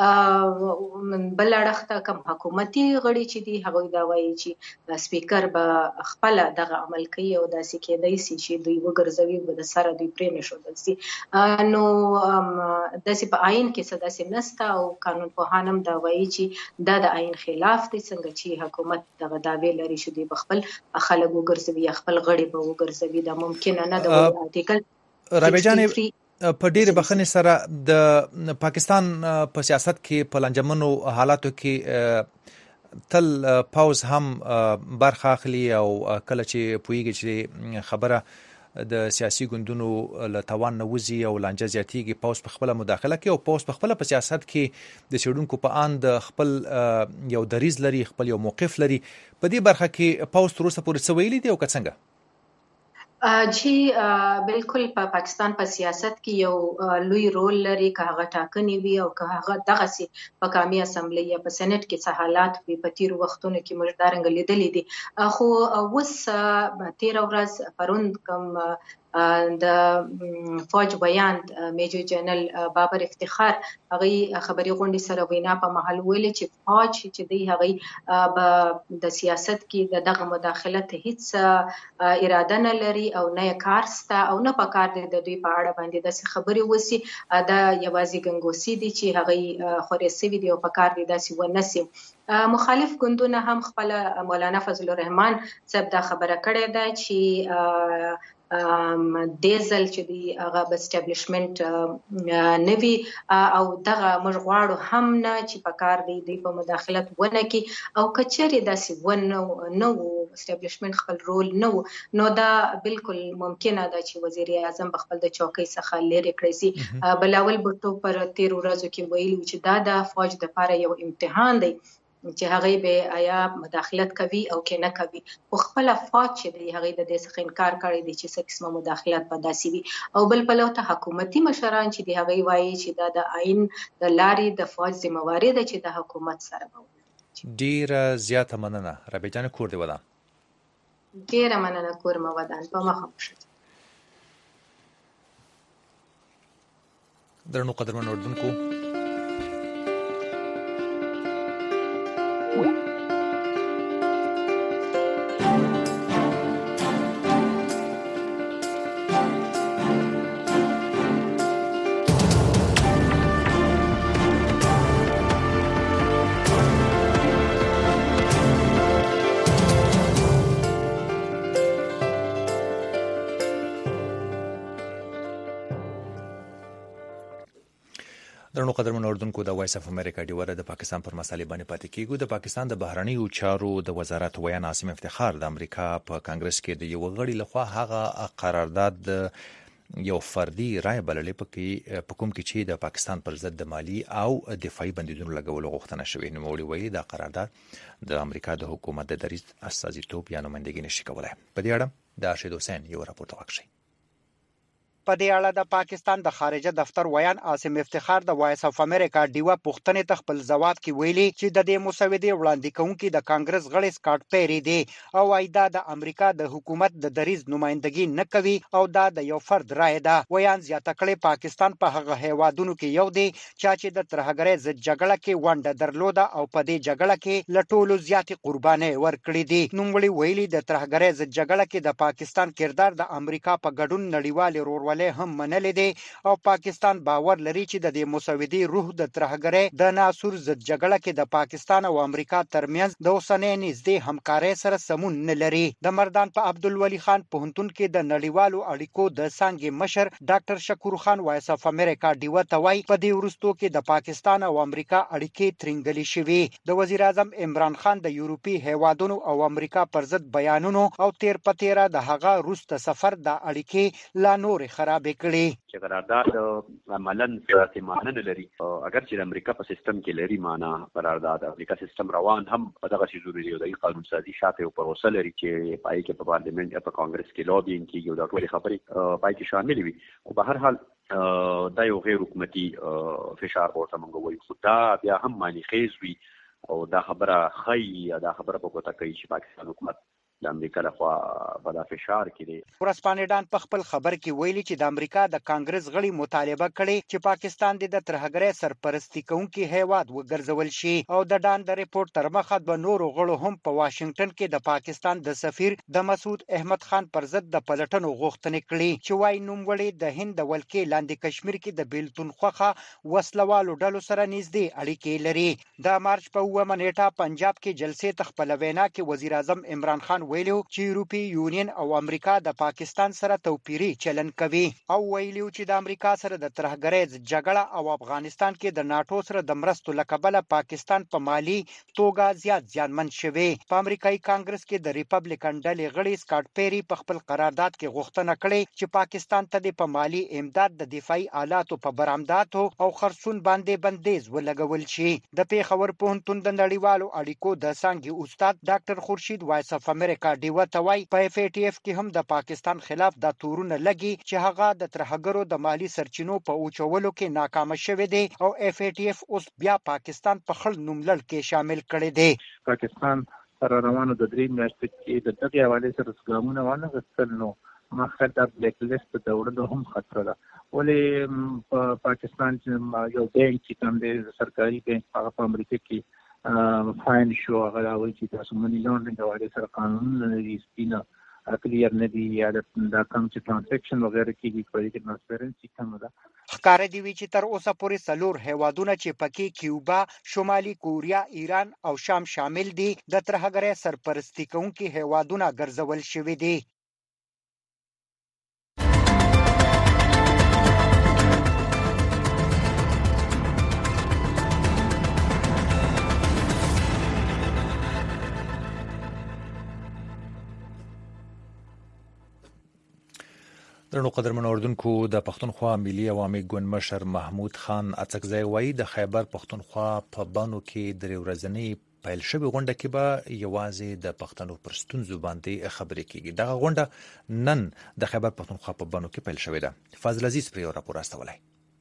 Speaker 10: بل اړخ ته کم حکومتي غړي چې دي هغوی دا وایي چې سپیکر به خپله دغه عمل کوي او داسې کېدای سي چې دوی وګرځوي به د سره دوی پرې نښودل سي. نو داسې په آئین کې څه داسې نسته او قانون پوهان هم دا وایي چې دا د آئین خلاف دی. څنګه چې حکومت دغه دعوې لري چې دوی به خپل خلک وګرځوي یا خپل غړي به وګرځوي، دا ممکنه نه ده. آرټیکل
Speaker 1: رابعه جانې په ډېرې بخښنې سره د پاکستان په سیاست کې په لنجمنو حالاتو کې تل پاوز هم برخه اخلي او کله چې پوهیږي چې خبره د سیاسي ګوندونو له توان نه وځي او لانجه زیاتېږي، پاوز په خپله مداخله کوي او پاوز په خپله په سیاست کې د څېړونکو په اند خپل یو دریځ لري، خپل یو موقف لري. په دې برخه کې پاوز تر اوسه پورې څه ویلي دي او که څنګه؟
Speaker 10: بالکل په پاکستان په سیاست کې یو لوی رول لري، که هغه ټاکنې وي او که هغه دغسې په قومي اسمبلی یا په سینټ کې څه حالات وي. په تیرو وختونو کې موږ دا رنګه لیدلي دي. خو اوس تیره ورځ پرون کوم د فوج بیان میجر جنرال بابر افتخار هغه خبري غونډې سره وینا په محل ویلي چې فوج چې دی هغه به د سیاست کې دغه مداخلت هیڅ اراده نه لري او نه کار ستا او نه پکار دی د دوی په اړه باندې داسې خبرې وسی. دا یوازې ګنګوسي دي چې هغه خورې سوي دي او پکار دی داسې ونسي. مخالف ګوندونه هم خپل مولانا فضل الرحمن صاحب دا خبره کړې ده چې دیزل چې دی هغه به اسټابلیشمنت نوي او دغه موږ غواړو هم نه چې پکار دی دوی په مداخلت ونه کې او کچېرې داسې ونه نو اسټابلیشمنت خپل رول نو نو دا بالکل ممکنه ده چې وزیر اعظم په خپل د چوکۍ څخه لرې کړی سي. بلاول بوټو پر 13 ورځو کې ویلي چې دا د فوج لپاره یو امتحان دی چې هغه به آیا مداخلت کوي او کې نه کوي. خو خپل فوج چې دی هغه د دې څخه انکار کړی دی چې څه قسمه مداخلت به داسي وي. او بل پلو ته حکومتي مشران چې دی هغه وایي چې دا د آئین د لارې د فوج ذمہواری ده چې د حکومت سره وي.
Speaker 1: ډیره زیاته مننه رابعه جان کور دی ودان.
Speaker 10: ډیره مننه کور مو ودان په مخه شه.
Speaker 1: درنو قدرمن اردوونکو درنو قدرمن اردوونکو د وایس اف امریکا ډیوره د پاکستان پر مسالې باندې پاتې کیږو. د پاکستان د بهرنیو چارو د وزارت ویان عاصم افتخار د امریکا په کانګرس کې د یو غړي لخوا هغه قرارداد یو فردي رائے بللې په کوم کې چې د پاکستان پر ضد د مالی او دفاعي بندیزونو لګولو غوښتنه شوې. نوموړي ویلي دا قرارداد د امریکا د حکومت د دریځ استازیتوب یا نمائندګي نشي کولای. په دې اړه د ارشد حسین یو راپور توقع
Speaker 9: په دې اړه د پاکستان د خارجه دفتر ویان عاصم افتخار د وایس اف امریکا ډیوه پوښتنې ته خپل ځواب کې ویلي چې د دې مسودې وړاندې کوونکي د کانګرس غړي سکاټ پیری دی او ایدا د امریکا د حکومت د دریځ نمائندګي نه کوي او دا د یو فرد رائے ده. ویان زیاته کړي پاکستان په هغه هیوادونو کې یو دی چې د ترهګرۍ ضد جګړه کې ونډه درلوده او په دې جګړه کې لټولو زیاتې قرباني ورکړي دي. نوموړي ویلي د ترهګرۍ ضد جګړه کې د پاکستان کردار د امریکا په ګډون نړیوال رورول هم منل دي او پاکستان باور لري چې د دې مسودې روح د ترهګرۍ د ناسور ضد جګړه کې د پاکستان او امریکا ترمنځ د اوسنۍ نږدې همکارۍ سره سمون نه لري. د مردان په عبدالولي خان پوهنتون کې د نړیوالو اړیکو د څانګې مشر ډاکټر شکور خان وایس اف امریکا ډیوه ته وایي په دې وروستو کې د پاکستان او امریکا اړیکې ترنګلې شوې. د وزیر اعظم عمران خان د یورپی هیوادونو او امریکا پر ضد بیانونو او تیر پتیرا د هغه روسته سفر د اړیکې لا نور خراب کړي.
Speaker 11: چې قرارداد عملاً سیمانه نه لري اگر چې د امریکا په سیستم کې لري معنا قرارداد امریکا سیستم روان هم په دغه شی ضروري دی د قانون سازي شاته او پروسه لري چې پای کې په پارلیمنت یا په کانګرس کې لوبینګ کې یو د ټولې خبرې پای کې شامل وي. خو په هر حال دا یو غیر حکومتي فشار ورته موږ وایو خو دا بیا هم معنی خیز وي او دا خبره خی دا خبره په کوته کوي چې پاکستان حکومت د امریکا لخوا په دا فشار کې دی.
Speaker 9: ورسپانډان په خپل خبر کې ویلي چې د امریکا د کانګرس غړي مطالبه کړي چې پاکستان د ترهګرۍ سرپرستی کوونکي هیواد وګرځول شي او د ډان د ریپورت تر مخه د نورو غړو هم په واشنگټن کې د پاکستان د سفیر د مسعود احمد خان پر ضد د پلټنو غوښتنې کړي چې وايي نوموړي د هند د ولکې لاندې کشمیر کې د بیلتون خوخه وسلوالو ډلو سره نږدې اړیکې لري. د مارچ په 9 نیټه پنجاب کې جلسې ته خپل وینا کې وزیر اعظم عمران خان ویلو چې یورپی یونین او امریکا د پاکستان سره توپیری چلن کوي او ویلو چې د امریکا سره د ترهګرۍ جګړه او افغانستان کې د ناتو سره د مرستو لکبله پاکستان په مالی توګه زیات زیانمن شوی. په امریکایي کانګرس کې د ریپبلیکن ډلې غړي سکاټ پیری په خپل قرارداد کې غوښتنه کړې چې پاکستان ته د مالی امداد د دفاعي آلاتو په برآمداتو او خرڅون باندې بندیز ولګول شي. د پیښور پوهنتون د نړیوالو اړیکو د څانګې استاد ډاکټر خورشید وایس اف امریکا ډیوه ته وایي په اف ای ټی اف کې هم د پاکستان خلاف د تورونه لګي چې هغه د ترهګرو د مالی سرچینو په اوچولو کې ناکام شوی دی او اف ای ټی اف اوس بیا پاکستان په خړ نوملړ کې شامل کړي دی.
Speaker 12: پاکستان سره روانو د درې میاشتې کې د دغه حواله سره ګامونه ونه غوښتل نو مخه د بلیک لیست ته وړاندې هم خطر ده. ولې په پاکستان کې یو بانک چې کوم دی سرکاري بانک هغه په امریکا کې فاین شو هغه راوي چې تاسو منی لانډرینګ حواله سره قانون لري سپینه کلیر نه دی یا د کوم چې ترانزیکشن وغیرہ کېږي په دې کې ترانسپیرنسي کم ده.
Speaker 9: ښکار دی چې تر اوسه پورې سلور هیوادونه چې پکې کیوبا، شمالي کوریا، ایران او شام شامل دي د ترهګرۍ سرپرستی کوونکي هیوادونه ګرځول شوي دي.
Speaker 1: درنو قدرمن اردوونکو د پښتونخوا ملي عوامي ګوند مشر محمود خان اڅکزی وایي د خیبر پښتونخوا په بانو کې د ورځنۍ پیل شوی غونډه کې به یوازې د پښتنو پر ستونزو باندې خبرې کیږي. دغه غونډه نن د خیبر پښتونخوا په بانو کې پیل شوې ده. فاضل عزیز پر یو راپور استولای.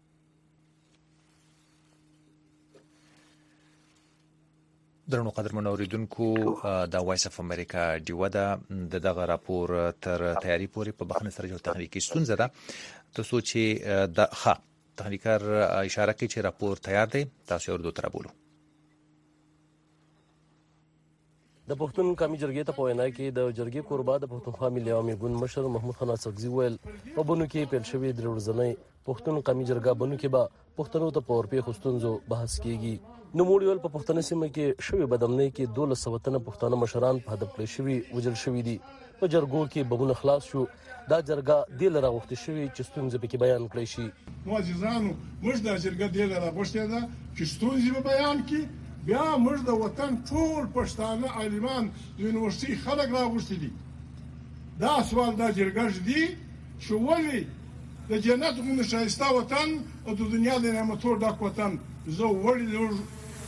Speaker 1: درنو قدرمن اوریدونکو د وایس اف امریکا ډیوه ده دغه راپور تر تیاری پورې په بخنه سره یو تخنیکی ستونزه ده تاسو چې د تخنیکر اشاره کوي چې راپور تیار دی تاسو ورته ترابولو.
Speaker 13: د پښتون قومي جرګې ته په وینا کې د جرګې کوربه د پښتونخوا ملي عوامي ګوند مشر محمود خان اڅکزي ویل په بونو کې پیل شوی د ورځنۍ پښتون قومي جرګه بونو کې به پښتنو ته په ورپېښو ستونزو بحث کیږي. نوموړي ویل په پښتنه سیمه کې شوی بدامنۍ کې 1200 تنه پښتانه مشران په هدف کړی شوي وجل شوي دي. په جرګو کې بمونه خلاص شو. دا جرګه د لره وخت شوی چې ستونزې پکې بیان کړي شي.
Speaker 14: معززانو موږ دا جرګه د لره غوښتې ده چې ستونزې به بیان کړي. بیا موږ د وطن ټول پښتانه عالمان د یونیورسيټي خلک راغوښتي دي. دا سوال دا جرګه دي چې ولې د جنت غوښتنه شایسته وطن او د دنیا د نعمتونو ډک وطن زه ولې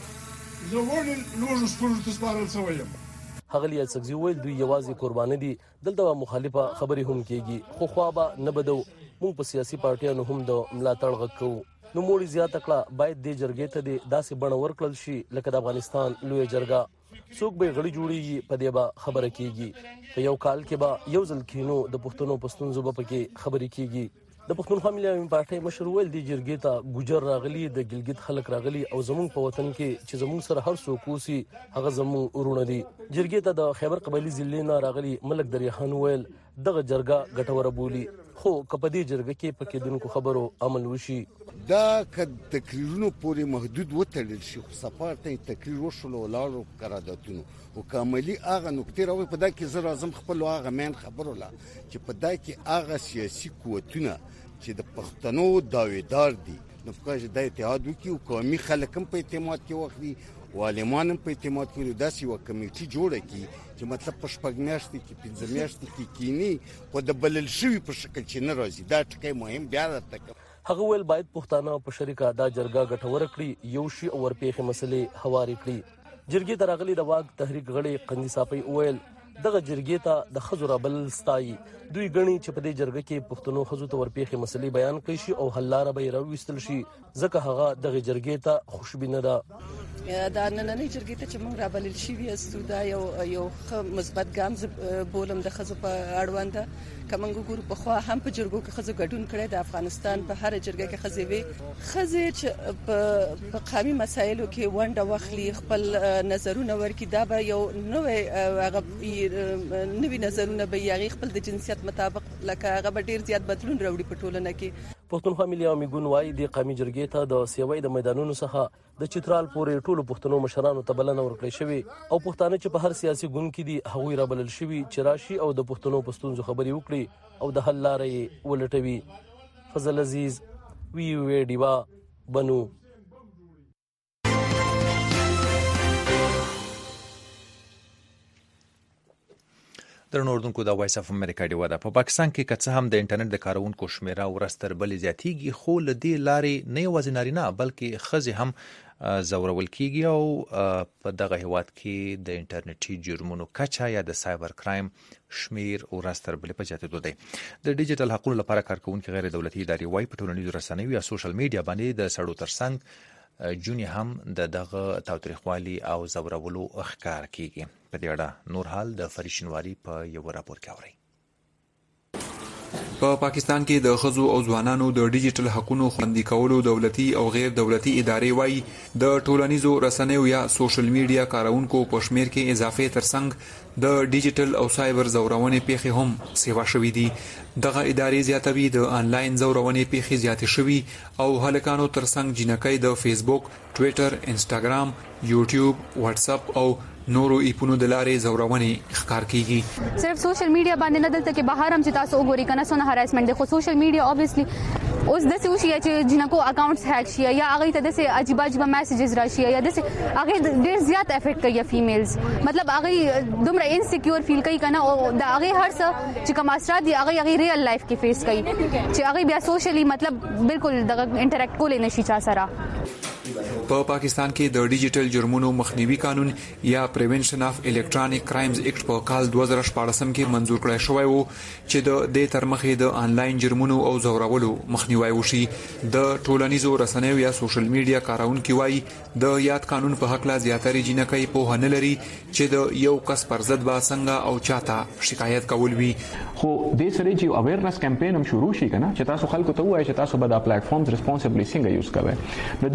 Speaker 14: لوړ سپورت سپارل شویم.
Speaker 13: هغه اڅکزي ویل دوی یوازې قرباني دي دلته مخالفه خبرې هم کیږي خو خو به نه بدو موږ په سیاسي پارټیانو هم د ملاتړ غږ کوو. نو موړي زیاته کړه باید د جرګې ته د داسې بڼه ورکړل شي لکه د افغانستان لوی جرګه. څوک به غړي جوړیږي په دې به خبره کیږي. په یو کال کې به یو ځل کینو د پښتنو پښتونزو په کې خبرې کیږي. د پښتونخوا ملي عوامي پارټۍ مشر ویل د جرګې ته ګوجر راغلي د ګلګت خلک راغلي او زموږ په وطن کې چې زموږ سره هر څوک اوسي هغه زموږ ورونه دي. جرګې ته د خیبر قبایلی ضلع نه راغلي ملک دریخان ویل دغه جرګه ګټوره بولی خو کپه دې جرګه کې پکې دونکو خبرو عمل وشي.
Speaker 15: دا که تقریرونو پورې محدود وتړل شي خو سفارت تقریر وشول ولارو قراردادونو او کاملی هغه نکته راوي په دا کې زه راځم خپل هغه مین خبرو لا چې په دا کې هغه سیاسي قوتونه چې د پښتنو داویدار دي نو پکې د اتحاد وکي او قومي خلک هم په اعتماد کې وخلي والمان هم په اعتماد کې داسې یو کمیټي جوړه کی چې مطلب په شپږ میاشتې کې 15 میاشتې کې کینی او د بلل شوی په شکل چې نه راځي. دا ټکی مهم بیا راته
Speaker 13: هغه ویل باید پښتانه په شریکه دا جرګه ګټوره کړي یو شی او ورپېخې مسلې هواري کړي. جرګې ته راغلي د واګ تحریک غړي قندي صافي ویل دغه جرګې ته د خزو رابل ستایي. دوی غني چې په دې جرګه کې پښتنو خزو ته ورپېخې مسلې بیان کړي شي او حل لاره به راوستل شي ځکه هغه دغه جرګې ته خوشبینه ده.
Speaker 16: دا نننۍ جرګې ته چې موږ رابلل شوي یو دا یو مثبت ګام بولم د خزو په اړوند کومنګ ګورو په خو هم په جرګو کې خزو ګډون کړي د افغانستان په هر جرګه کې خزې وي خزې چې په قومي مسایلو کې ونډه واخلي خپل نظرونه ورکړي دا به یو نوې نظرونه به یې خپل د جنسیت مطابق لکه هغه به ډیر زیات بدلون راوړي په ټولنه کې.
Speaker 13: پښتونخوا ملي عوامي ګوند وايي د قومي جرګې ته د سیوای د میدانونو څخه د چترال پورې ټولو پښتنو مشرانو ته بلنه ورکړې شوې او پښتانه چې په هر سیاسي ګوند کې دي هغوی را بلل شوي چې راشي او د پښتنو پښتونزو خبرې وکړي او د حل لارې ولټوي. فضل عزیز وی وی ډیوا بنو.
Speaker 1: درنو اردوونکو د وایس اف امریکا ډیوا ده. په پاکستان کې که څه هم د انټرنیټ د کارونکو شمیره ورځ تر بلې زیاتیږي خو له دې لارې نه یوازې نارینه بلکې ښځې هم زورول کیږي او په دغه هیواد کې د انټرنیټي جرمونو کچه یا د سایبر کرایم شمیر ورځ تر بلې په زیاتېدو دی. د ډیجیټل حقوقو لپاره کارکوونکي غیر دولتي ادارې وايي په ټولنیزو رسنیو یا سوشل میډیا باندې د سړو ترڅنګ جونی هم د دغه تاوتریخوالي او زورولو ښکار کیږي. په دې اړه نور حال د فریشنواری په یو راپور کې اوري.
Speaker 17: په پاکستان کې د ښځو او ځوانانو د ډیجیټل حقوقو خوندي کولو دولتي او غیر دولتي ادارې وايي د ټولنیزو رسنیو یا سوشل میډیا کارونکو په شمیر کې اضافه ترڅنګ د ډیجیټل او سایبر زورونې پیښې هم سیوا شوې دي. دغه ادارې زیاتوي د انلاین زورونې پیښې زیاتې شوې او هلکانو ترڅنګ جنکۍ د فیسبوک، ټویټر، انسټاګرام، یوټیوب، واتس اپ او نورو ایپونو د لارې زورونې ښکار کیږي.
Speaker 18: صرف سوشل میډیا باندې نه دلته کې بهر هم چې تاسو وګورئ کنه څونه هراسمنت دی خو سوشل میډیا obviously اوس د څه وشي چې جنکو اکاونټس هیک شي یا هغه ته د څه عجیب میسجز راشي یا د څه هغه ډیر زیات افیکټ کوي فیمیلز مطلب هغه دومره انسیکیور فیل کوي کنه او د هغه هر څه چې کوم اثرات دي هغه ریل لایف کې فیس کوي چې هغه بیا سوشلی مطلب بالکل د انټریکټ کولای نشي چا سره.
Speaker 17: په پاکستان کې د ډیجیټل جرمونو مخنیوي قانون یا پریونشن اف الکترونیک کرایمز ایکټ په کال 2014 کې منزور کړی شوی وو چې د دې تر مخې د انلاین جرمونو او زورولو مخنیوي وشي. د ټولنیزو رسنیو یا سوشل میډیا کارونکي وايي د یاد قانون په حق لا زیاتره جنکۍ په هنه لري چې د یو کس پر ضد با څنګه او چاته شکایت کول وي.
Speaker 19: خو د سره چې اویرنس کمپاین هم شروع شي کنه چې تاسو خلکو ته وایي چې تاسو به د پلیټ فارمز ریسپانسبلی څنګه یوز کوئ. نو دې کې ډېر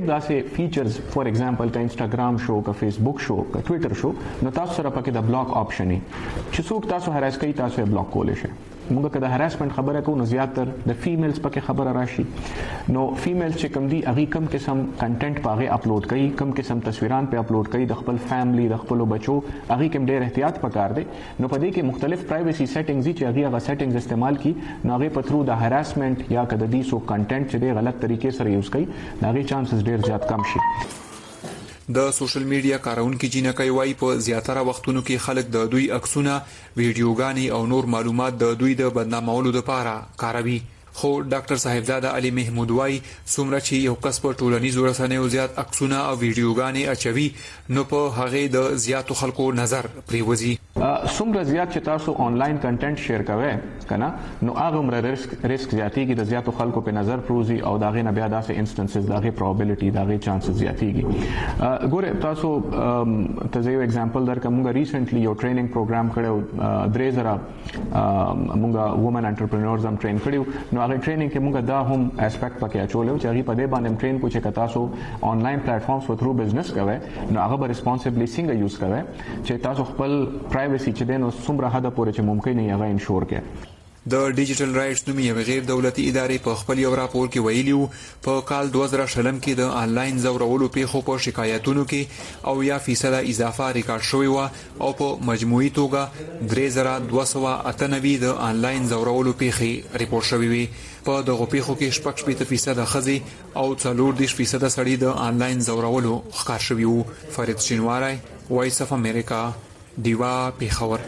Speaker 19: مختلف داسې فیچرز فور ایگزامپل کا انسټاګرام شو کا فیسبوک شو کا ټوئیټر شو نو تاسو سره پکې د بلاک آپشن چې څوک تاسو هراس کوي تاسو یې بلاک کولی شئ. موږ که د هراسمنت خبره کوو نو زیاتر د فیمیلز پکې خبره راشي. نو فیمیلز چې کوم دي هغه کم قسم کنټینټ پاغه اپلوډ کوي، کم قسم تصویران په اپلوډ کوي د خپل فیملی د خپل بچو، هغه کوم ډېر احتیاط پکار دی. نو په دې کې مختلف پرایویسي سیټینګز چې هغه سیټینګز استعمال کی نو هغه په تھرو د هراسمنت یا کده دي سو کنټینټ چې د غلط طریقې سره یوز کوي هغه چانسز ډېر زیات کم شي.
Speaker 17: د سوشل میډیا کارونکو جنکای وای په زیاتره وختونو کې خلک د دوی عکسونه، ویډیوګانی او نور معلومات د دوی د بدنامولو لپاره کاروي. خو ډاکټر صاحبزاده علي محمود وای څومره چې یو کس په ټولنیزو رسنیو زیات عکسونه او ویډیوګانی اچوي نو په هغه د زیاتو خلکو نظر پریوزي.
Speaker 19: څومره زیات چې تاسو آنلاین کنټینټ شیر کوئ کنه نو هغه عمر ریسک زیاتیږي د زیاتو خلکو په نظر پروزي او داغه نه بیا داسې انستنسز داغه پروبابلیټي داغه چانسز زیاتیږي. ګوره تاسو ته یو اگزامپل درکوم. موږ ریسنټلی یو ټریننګ پروګرام کړو 3000 موږ وومن انټرپرینورز هم ټرین کړو. نو هغه ټریننګ کې موږ دا هم اسپیکټ پکې اچولو چې هغه په دې باندې ټرین کو چې تاسو آنلاین پلیټ فارمز په تھرو بزنس کوئ نو هغه به ریسپانسبلی څنګه یوز کوئ چې تاسو خپل پرایویسی چې دینو څومره حد پورې چې ممکن نه هغه انشور کړئ.
Speaker 17: د ډیجیټل رائټس نومي یو غیر دولتي ادارې په خپل یو راپور کې ویلیو په کال 2020 کې د آنلاین زورولو پیښو په شکایتونو کې او یا فیصد اضافه ریکارډ شوی و او په مجموعي توګه 3298 د آنلاین زورولو پیښې ریپورت شوې وي. په دغه پیښو کې 60% خزي او 40% سړي د آنلاین زورولو ښکار شوی وو. فرید شینواری، وایس اف امریکا، دیوا پیښور.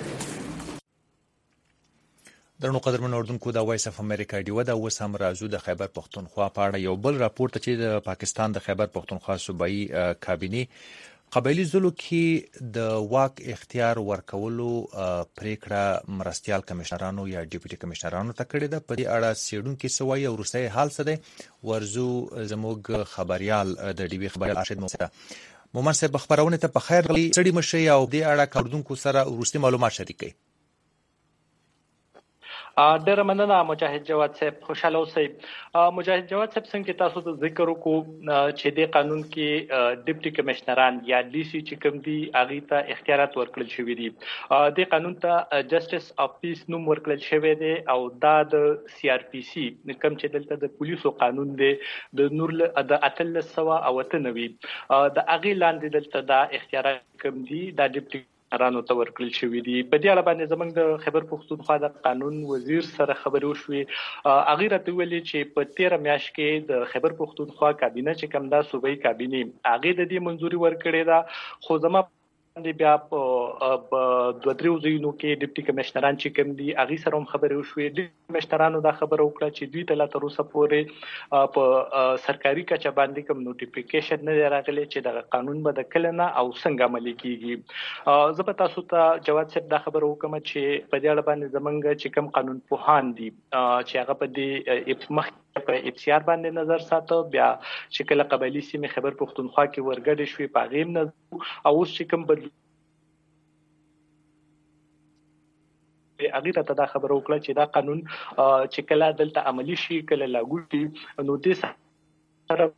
Speaker 1: درنو قدرمنو اردوونکو د وایس اف امریکا ډیو دا اوس هم راځو د خیبر پختونخوا په اړه یو بل راپور ته چې د پاکستان د خیبر پختونخوا صوبایي کابینه قبایلی ضلعو کې د واک اختیار ورکولو پریکړه مرستيال کمشنرانو یا ډیپټي کمشنرانو ته کړې ده. په دې اړه سیډونکو سوای او روسي حال څه دی ورزو زموږ خبريال د ډیوی خبريال ارشد مومن صاحب خبرونه ته په خیر غلي سړي مشي او د اړه کاردونکو سره ورستي معلومات شریکي.
Speaker 20: ډېر مننه مجاهد جواد صاحب. خوشاله اوسئ. مجاهد جواد صاحب څنګه تاسو ته ذکر وکړو چې د قانون کې ډیپټي کمشنران یا ډي سي چې کوم دي هغه ته اختیارات ورکړل شوی دي. د قانون ته جسټس اف پیس نوم ورکړل شوی دی او دا د سی آر پی سی کوم چې دلته د پولیسو قانون دی د نور د 1398 د هغه لاندې دلته دا اختیارات کوم دي د ډیپټي رانو ته ورکړل شوی دی. په دې اړه باندې زمونږ د خیبر پختونخوا د قانون وزیر سره خبرې وشوې. هغه راته ویلي چې په 13 میاشت کې د خیبر پختونخوا کابینه چې کوم دا صوبایي کابینه هغه د دې منځوري ورکړې ده. خو زما بیا په 2-3 ځایونو کې ډیپټي کمشنران چې کوم دي هغه سره هم خبرې وشوې. د کمشنرانو دا خبره وکړه چې دوی ته لا تر اوسه پورې په سرکاري کچه باندې کوم نوټیفیکیشن نه راغلی چې د قانون به د کله نه او څنګه عملي کیږي. زه به تاسو ته جواد صاحب دا خبره وکم چې په دې اړه باندې زمونږ چې کوم قانون پوهان دي چې هغه په دې مخ په اف سی آر باندې نظر ساتو بیا چې کله قبایلی سیمه خیبر پختونخوا کې ورګډ شوې په غیم نه او اوس چې کوم بدل هغه ته دا خبره وکړه چې دا قانون چې کله دلته عملی شي کله لاګو شي نو د سره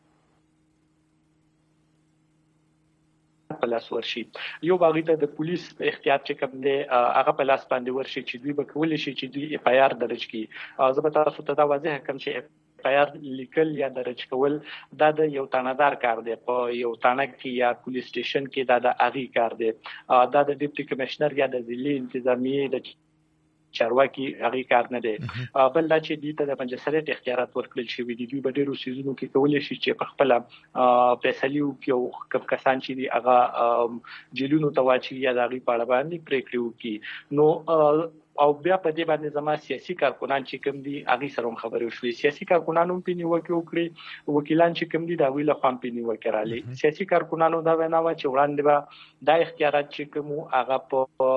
Speaker 20: پلاس ورشي یو باغی ته د پولیس احتیاط چې کوم دی هغه پلاس باندې ورشي چې دوی به کولای شي چې دوی اف آی آر درج کړي. زه به تاسو ته دا واضح کوم چې اف آی آر لیکل یا درج کول دا د یو تانادار کار دی. په یو تانه کې یا پولیس سټیشن کې دا د اغي کار دی. دا د ډیپټي کمشنر یا د ضلعي انتظامیه د چارواکي هغه کار نه دی. بل دا چې د ته د مجلس اختیارات ورکړل شوی دي دوی به ډیرو سيزونو کې کولای شي چې په خپل فیصلو کې او کم کسان چې دي هغه جیلونو ته واچي یا د هغه په اړه باندې پریکړې وکړي. نو او بیا په دې باندې زما سیاسي کارکونان چې کوم دي هغه سره خبرې وشوي. سیاسي کارکونانو په نیو کې وکړي وکیلان چې کوم دي دا ویله خام په نیو کې رالي. سیاسي کارکونانو دا وینا و چې وړاندې به دا اختیارات چې کوم هغه په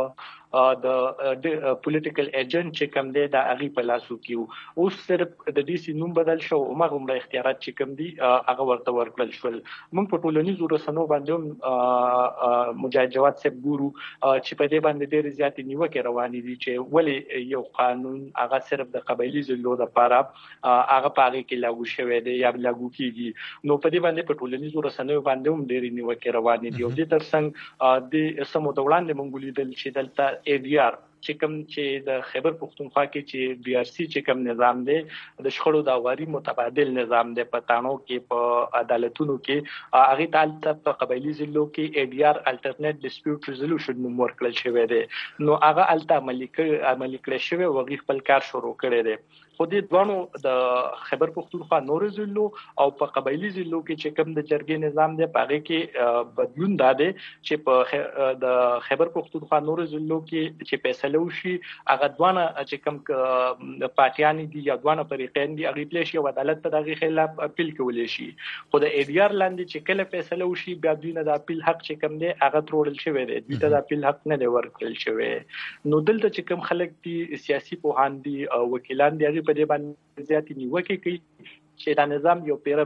Speaker 20: د پولیټیکل ایجنټ چې کوم دی د اغي په لاسو کې اوس صرف د ډي سي نوم بدل شو او هغه اختیارات چې کوم دي هغه ورته ورکړل شول. موږ په ټولنیزو رسنیو باندې مجاهد جواد صاحب ګورو چې په دې باندې ډېر زیات نیوکه روانې دي چې ولې یو قانون هغه صرف د قبایلی ضلعو لپاره هغه پاره کې لاګو شوی دی یا لاګو کیږي. نو په دې باندې په ټولنیزو رسنیو باندې هم ډېرې نیوکې روانې دي او د ترڅنګ د سمو دوړاندې مونږ لیدل چې دلته ADR چې کوم چې د خیبر پختونخوا کې چې DRC چې کوم نظام دی د شخړو د اواري متبادل نظام دی په تانو کې په عدالتونو کې هغه تعلق په قبایلی ضلعو کې ADR الټرنیټ ډیسپیوټ ریزولوشن نوم ورکړل شوی دی. نو هغه الته عملي کړی شوی او هغه خپل کار شروع کړی دی. خو دې دوانو د خیبر پختونخوا نور ضلعو او په قبایلی ضلعو کې چې کوم د جرګې نظام دی په هغه کې بدلون دی چې په د خیبر پختونخوا نور ضلعو کې چې فیصله وشي هغه دوانه چې کوم پارټیان دي یا دوانه فریقین دي هغه پلی شي او عدالت ته دغه خلاف اپیل کولای شي. خو د ADR لاندې چې کله فیصله وشي بیا دوی نه د اپیل حق چې کوم دی هغه ترول شوی دی دوی ته د اپیل حق نه دی ورکړل شوی. نو دلته چې کوم خلک دي سیاسي پوهان دي او وکیلان دي په دې باندې زیاتې نیوکې کوي چې دا نظام یو پیر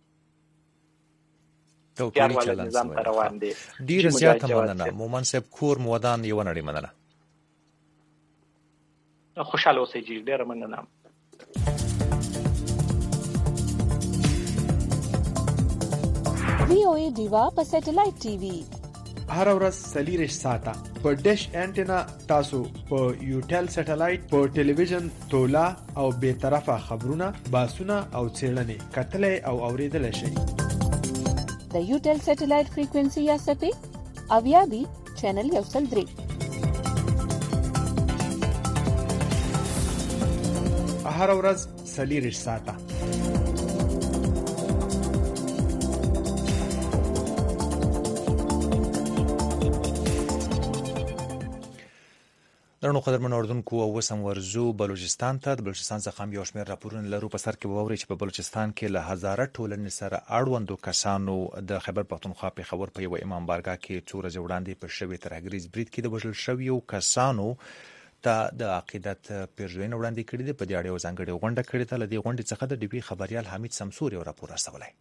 Speaker 1: توپیري چلند روان دي. ډیر زیات مننه مومن صاحب کور مودان یو نړۍ مننه.
Speaker 20: خوشاله اوسئ جی ډیر مننه.
Speaker 21: VOA دیوا په سټلایټ ټي وي
Speaker 2: هر ورځ سلیریش ساته په ډیش انټینا تاسو په یوټل سټلایټ په ټلویزیون تولا او به طرفه خبرونه باسونه او څېړنې کتلې او اوریدل شي.
Speaker 21: د یوټل سټلایټ فریکوئنسي یا سپی اویا بي چینل یو سل درې
Speaker 2: هر ورځ سلیریش ساته.
Speaker 1: درنو قدرمن اردوونکو او وسم ورزو بلوچستان ته د بلوچستان څخه یو شمېر راپورونه لرو. په سر کې ووري چې په بلوچستان کې له هزاره ټولنې سره اړوندو کسانو د خیبر پختونخوا پېښور په یو امام بارګاه کې څو ورځې وړاندې په شوي ترهګریز برید کې د وژل شویو کسانو ته د عقیدت پیرژوینه وړاندې کړې ده. په دې اړه یو ځانګړې غونډه کړې ده. له دې غونډې څخه د ډي بي خبريال حمید سمسور یو راپور راستولی.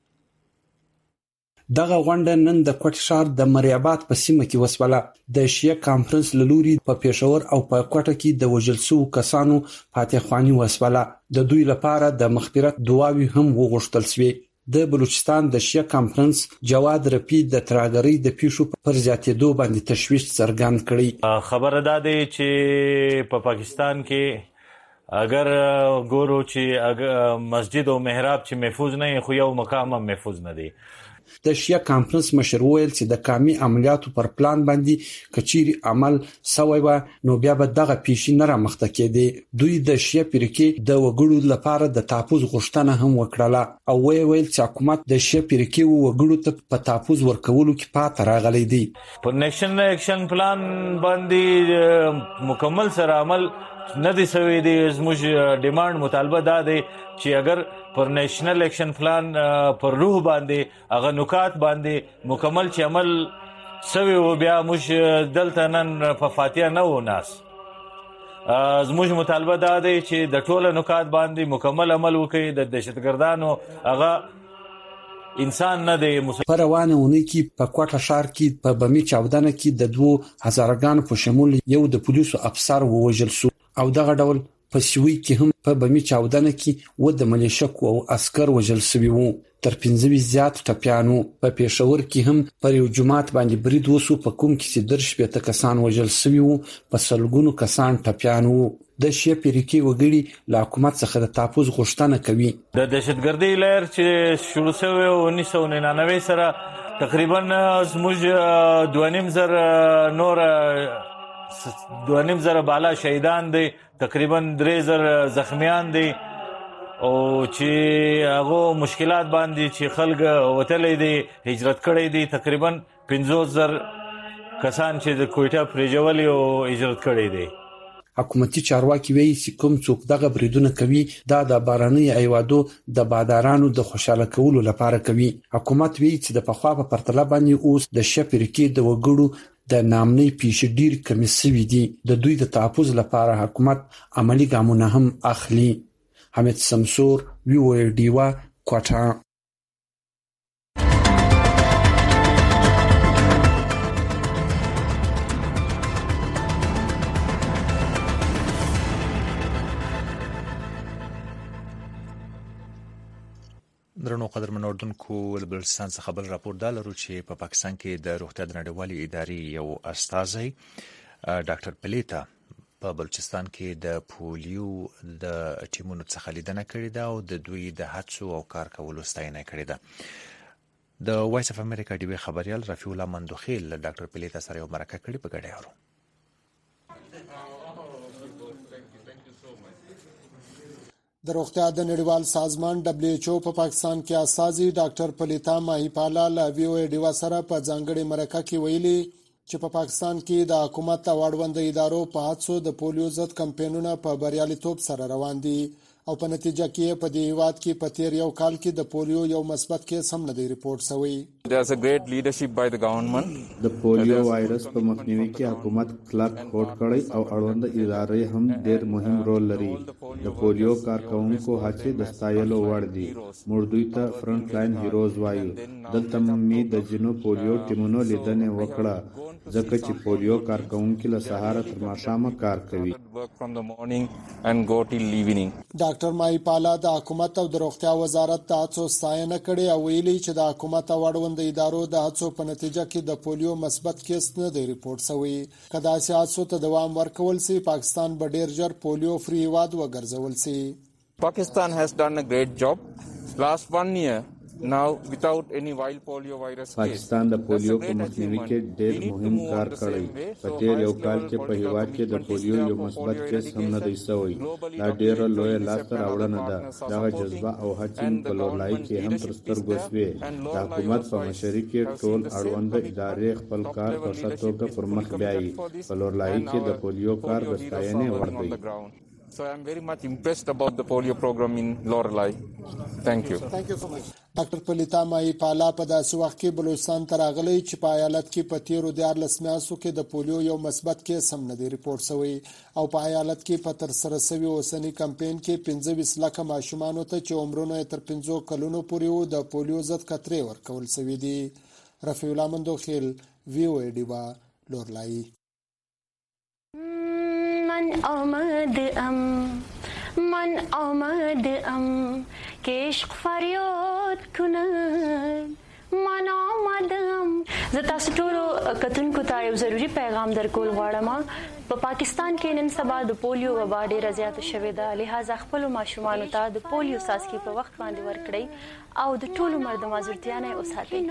Speaker 22: دغه غونډه نن د کوټ ښار د مریابات په سیمه کې وسوله. د شیعه کانفرنس له لوري په پېښور او په کوټه کې د وژل شوو کسانو فاتحخواني وسوله. د دوی لپاره د مغفرت دعاوې هم وغوښتل شوې. د بلوچستان د شیعه کانفرنس جواد رفیع د ترهګرۍ د پیښو پر زیاتېدو باندې تشویش څرګند کړی.
Speaker 23: خبره ده چې په پاکستان کې اگر ګورو چې مسجد او محراب چې محفوظ نه خو یو مقام هم محفوظ نه دی.
Speaker 22: د شیعه کانفرنس مشر ویل چې د کامي عملیاتو پر پلان باندې کچيري عمل سوی و نو بیا به دغه پیښې نه رامخته کېدې. دوی د شیعه فرقې د وګړو لپاره د تحفظ غوښتنه هم وکړه او ویل چې حکومت د شیعه فرقې وګړو ته په تحفظ ورکولو کې پاتې راغلی دی.
Speaker 23: په نېشنل اکشن پلان باندې مکمل سره عمل نه دی سوی دی. زموږ ډیماند مطالبه دا دی چې اگر پر نېشنل اکشن پلان پر روح باندې هغه نکات باندې مکمل چې عمل سوی و بیا موږ دلته نن په فاتحه نه و ناس. زموږ مطالبه دا دی چې د ټولو نکات باندې مکمل عمل وکړي. د دهشتګردانو هغه انسان نه دی.
Speaker 22: په روانه اونۍ کې په کوټه ښار کې په بمي چاودنه کې د 2000 ګان په شمول یو د پولیسو افسر ووژل شو او دغه ډول په سوي کې هم په بمي چاودنه کې و د ملیشکو او عسكر وژل شوي وو. تر 15 زیات ټپیانو. په پېښور کې هم پر یو جماعت باندې برید وسو په کوم کې چې درش پېته کسان وژل شوي وو. په سلګونو کسان ټپیان وو. د شیعه فرقې وګړي له حکومت څخه د تحفظ غوښتنه کوي.
Speaker 23: د دهشتګردۍ لهر چې شروع شوی و 1999 سره تقریبا زموږ 2.5 نور 2.5 بالا شهیدان دي. تقریبا 3000 زخمیان دي او چې هغه مشکلات باندې چې خلک وتلې دي هجرت کړي دي. تقریبا 50000 کسان چې د کوټه پرېجولي او هجرت کړي دي.
Speaker 22: حکومتي چارواکي وایي چې کوم څوک دغه بریدونه کوي دا د باراني ایوادو د بادارانو د خوشاله کولو لپاره کوي. حکومت وایي چې د پخوا په پرتله باندې اوس د شیعه فرقې د وګړو د نامنۍ پیښې ډیر کم شوي دي. د دوی د تحفظ لپاره حکومت عملی ګامونه هم اخلي. حمید سمسور وی ډیوا کوټه.
Speaker 1: درنو قدرمن اردوونکو له بلوچستان څخه بل راپور دا لرو چې په پاکستان کې د روغتیا د نړیوالې ادارې یو استازی ډاکټر پلیتا په بلوچستان کې د پولیو د ټیمونو څخه لیدنه کړې ده او د دوی د هڅو او کار کولو ستاینه کړې ده. د وایس اف امریکا ډیوی خبريال رفیع الله مندوخیل ډاکټر پلیتا سره یو مرکه کړې په ګډه اورو.
Speaker 3: د روغتیا د نړیوال سازمان WHO په پاکستان کې اساسي ډاکټر پلیتا ماهیپالا له ویو ډیوا سره په ځانګړي مرکه کې ویلي چې په پاکستان کې د حکومت او اړوند ادارو په هڅو د پولیو ضد کمپاینونه په بریالیتوب سره روان دي او په نتیجه کې په دې هیواد کې په تیر یو کال کې د پولیو یو مثبت کیس هم نه دی ریپورت شوی.
Speaker 4: There's a great leadership by the government.
Speaker 6: د پولیو وایرس په مخنیوي کې حکومت کلک هوډ کړی او اړوند ادارې هم ډېر مهم رول لري. د پولیو کارکونکو هڅې د ستایلو وړ دي. موږ دوی ته فرنٹ لاین هیروز وایو. دلته مې د جنو پولیو ټیمونو لیدنه وکړه ځکه چې پولیو کارکونکو له سهار تر ماښامه کار کوي.
Speaker 3: ډاکټر ماهیپالا د حکومت او د روغتیا وزارت د هڅو ستاینه کړې او ویلي چې د حکومت او اړوند ادارو د هڅو په نتیجه کې د پولیو مثبت کیس نه دی ریپورت شوی. که داسې هڅو ته دوام ورکول شي پاکستان به ډیر ژر پولیو فری هیواد وګرځول شي.
Speaker 4: Pakistan has done a great job. Last 1 year now without any wild polio virus.
Speaker 6: پاکستان د پولیو په مخنیوي کې ډېر مهم کار کړی. په تیر یو کال کې په هیواد کې د پولیو یو مثبت کیس هم نه دی شوی. دا ډېره لویه لاسته راوړنه ده. دغه جذبه او هڅې په لورلای کې هم تر سترګو شوې. د حکومت په مشرۍ کې ټول اړوند ادارې خپل کار په ښه توګه پر مخ بیایي. په لورلای کې د پولیو کار د ستاینې وړ دی.
Speaker 4: So I am very much impressed about the polio program in Lorelai. Thank you.
Speaker 3: Thank you so much. ډاکټر پلیتا ماهیپالا په داسې وخت کې بلوچستان ته راغلی چې په ایالت کې په تیرو 14 میاشتو کې د پولیو یو مثبت کیس هم نه دی ریپورت شوی او په ایالت کې په ترسره شوي اوسنی کمپاین کې 25 لکه ماشومانو ته چې عمرونه تر 15 کلونو پورې وو د پولیو ضد قطرې ورکول شوي دي. رفیع الله مندوخیل ویو ډیوا لورلای.
Speaker 24: من آمدم که عشق فریاد کند من آمدم. زه تاسو ټولو کتونکو ته یو ضروری پیغام درکول غواړم. په پاکستان کې نن سبا د پولیو وبا ډیره زیاته شوې ده، لہذا خپل ماشومانو ته د پولیو څاڅکي په وخت باندې ورکړئ او د ټولو مرد معذورتیا نه وساتئ.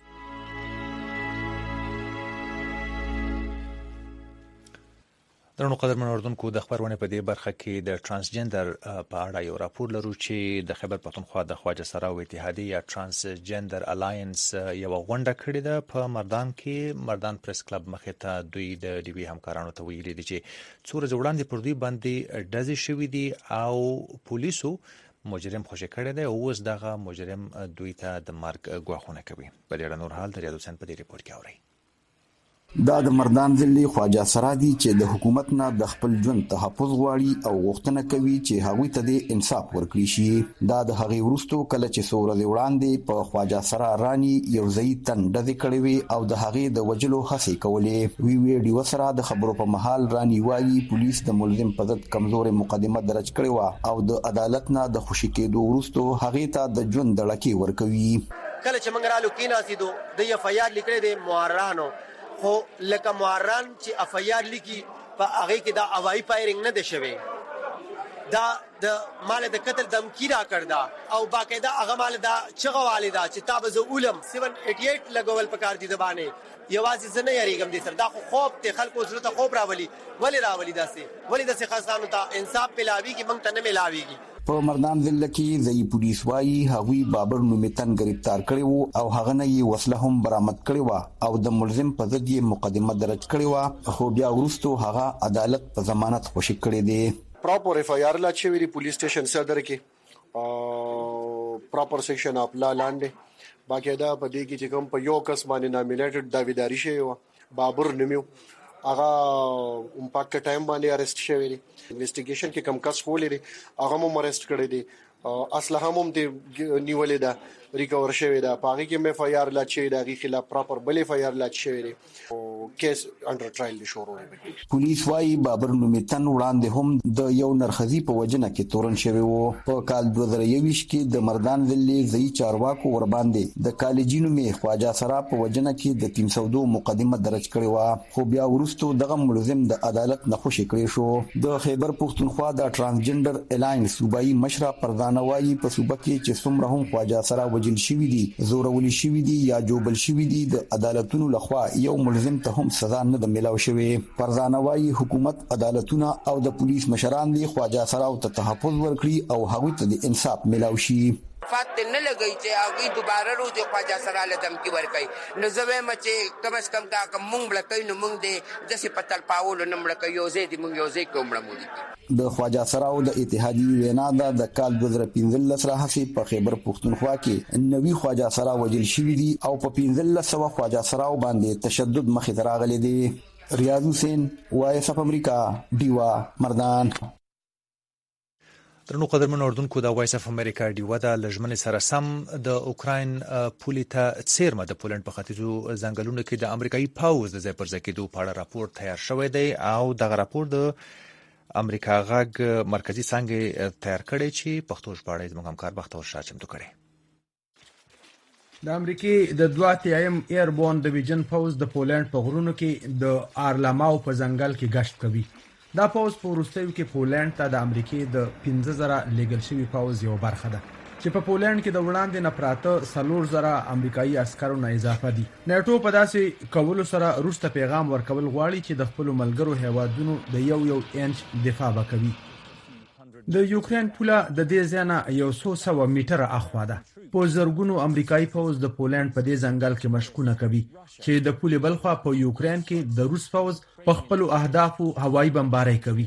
Speaker 1: درنو قدرمن اردوونکو د خبرونه په دې برخه کې د ترانسجندر په اړه یو راپور لرو چې د خیبر پختونخوا د خواجه سراو اتحادیه یا ترانسجندر الاینس یو غونډه کړې ده په مردان کې. مردان پریس کلب مخې ته دوی د ډي بي همکارانو ته ویلي دي چې څو ورځې وړاندې پر دوی باندې ډزې شوې دي او پولیسو مجرم خوشی کړی دی او اوس دغه مجرم دوی ته د مرګ ګواښونه کوي. په ډیر نور حال د ریاض حسین په دې ریپورت کې اوري.
Speaker 25: دا د مردان ضلع خواجه سرا دي چې د حکومت نه د خپل ژوند تحفظ غواړي او غوښتنه کوي چې هغوی ته د انصاف ورکړي شي. دا د هغې وروسته کله چې څو ورځې وړاندې په خواجه سرا راني یو ځای تن ډزې کړې وې او د هغې د وژلو هڅې کولې. وی ډیو سره د خبرو په مهال راني وایي پولیس د ملزم په ضد کمزورې مقدمه درج کړې وه او د عدالت نه د خوشي کېدو وروسته هغې ته د ژوند دړکې ورکوي.
Speaker 26: کله چې موږ رالو کېناستو د اف آی آر لیکلې د معرانو خو لکه معران چې اف آی آر لیکي په هغه کې دا هوایي فایرینګ نه دی شوی، دا د مال د قتل دمکی را کړدا او باقاعده هغه مال دا چغه والدا چې تابز علم 788 لګول پکار دي د باندې یوازې زنه یریګم دي سر دا خو خوب ته خلکو سره ته خوب راولي ولی داسې خاصانو ته انصاف ملاوي کې مونږ ته نه ملاويږي.
Speaker 25: په مردان ضلع کې ځای پولیس وایي هغوی بابر نومې تن گرفتار کړی وو او هغه نه یې وسله هم برآمد کړې وه او د ملزم په ضد یې مقدمه درج کړې وه خو بیا وروسته هغه عدالت په ضمانت خوشي کړی دی.
Speaker 27: پراپر اف آی آر لا چې ویری پولیس سټیشن صدر کې پراپر سیکشن اپ لا لاندې باقاعده په دې کې چې کوم په یو کس باندې نامینیټډ داویداری شوی و بابر نومیو هغه پاک ټایم باندې اریسټ شوی دی انویسټیګیشن کې کم کس خولې دی هغه مو اریسټ کړی دی اسلحه هم دی نیولې ده ریکور شوی ده پاغي کې مې فایار لا چي دغه خلاف پراپر بلې فایار لا شوی دی او کیس انډر ټرایل دی شروع دی
Speaker 25: پولیس وايي بابر نومیتن وړاندې هم د یو نرخزي په وجنه کې تورن شوی وو په کال 2021 کې د مردان ضلع ځای چارواکو ور باندې د کالجینو می خواجه سرا په وجنه کې د 302 مقدمه درج کړې و خو بیا ورستو دغه ملزم د عدالت نه خوشی کړی شو د خیبر پښتونخوا د ترانسجنډر الاینس صوبایي مشره پردانوایی په صوبه کې چې څومره هم خواجه سرا وجل شوی دي زورولي شوی دي یا جوبل شوی دي د عدالتونو لخوا یو ملزم ته هم سزا نه د ملاو شوی پردانوایی حکومت عدالتونه او د پولیس مشران دي خواجه سرا ته تحفظ ورکړي او هغه ته د انصاف ملاو شي
Speaker 5: فات نه لګی چې هغه دوباره روز خواجه سره لدم کی ورکای نو زوی مچ کم از کم دا کوم بلکې نو موږ دې د سپتل پاول نو مړ یو زه دې موږ یو زه کومړه مو
Speaker 25: د خواجه سراو د اتحادی وینا د کال 2015 راهسي په خیبر پښتونخوا کې نوې خواجه سرا وجل شوی دي او په 1500 خواجه سراو باندې تشدد مخې ته راغلي دي ریاض حسین وایس اف امریکا دیوا مردان
Speaker 1: ترنو قدرمن اردوونکو د وایس اف امریکا ډیوه د لجمن سره سم د اوکراین پولي ته څیرمه د پولند په ختیځو ځنګلونو کې د امریکایي پاوز د ځای پر ځای کېدو په اړه راپور تیار شوی دی او دغه راپور د امریکا غږ مرکزی څنګه تیار کړی چې پښتو ژباړه زموږ همکار بختور شاه چمتو کړي
Speaker 2: د امریکای د 2 ایربون ډیویژن پاوز د پولند په غرونو کې د آرلاماو په ځنګل کې گشت کوي دا پاوز په وروستیو کې پولند ته د امریکای د 15000 لیګل شوی پاوز یو برخه ده چې په پولند کې د وړاندې نه پراته 4000 امریکایي عسکرو نه اضافه دي نیټو په داسې کولو سره روسته پیغام ورکول غواړي چې د خپل ملګرو هیوادونو د یو انچ دفاع وکړي د یوکرين پوله د دې ځای یو 100 میټر اخوا ده په زرګونو امریکایي پوز د پولند په دې ځنګل کې مشکونه کوي چې د پولې بلخوا په یوکرين کې د روس پوز په خپل اهدافو هوایي بمباري کوي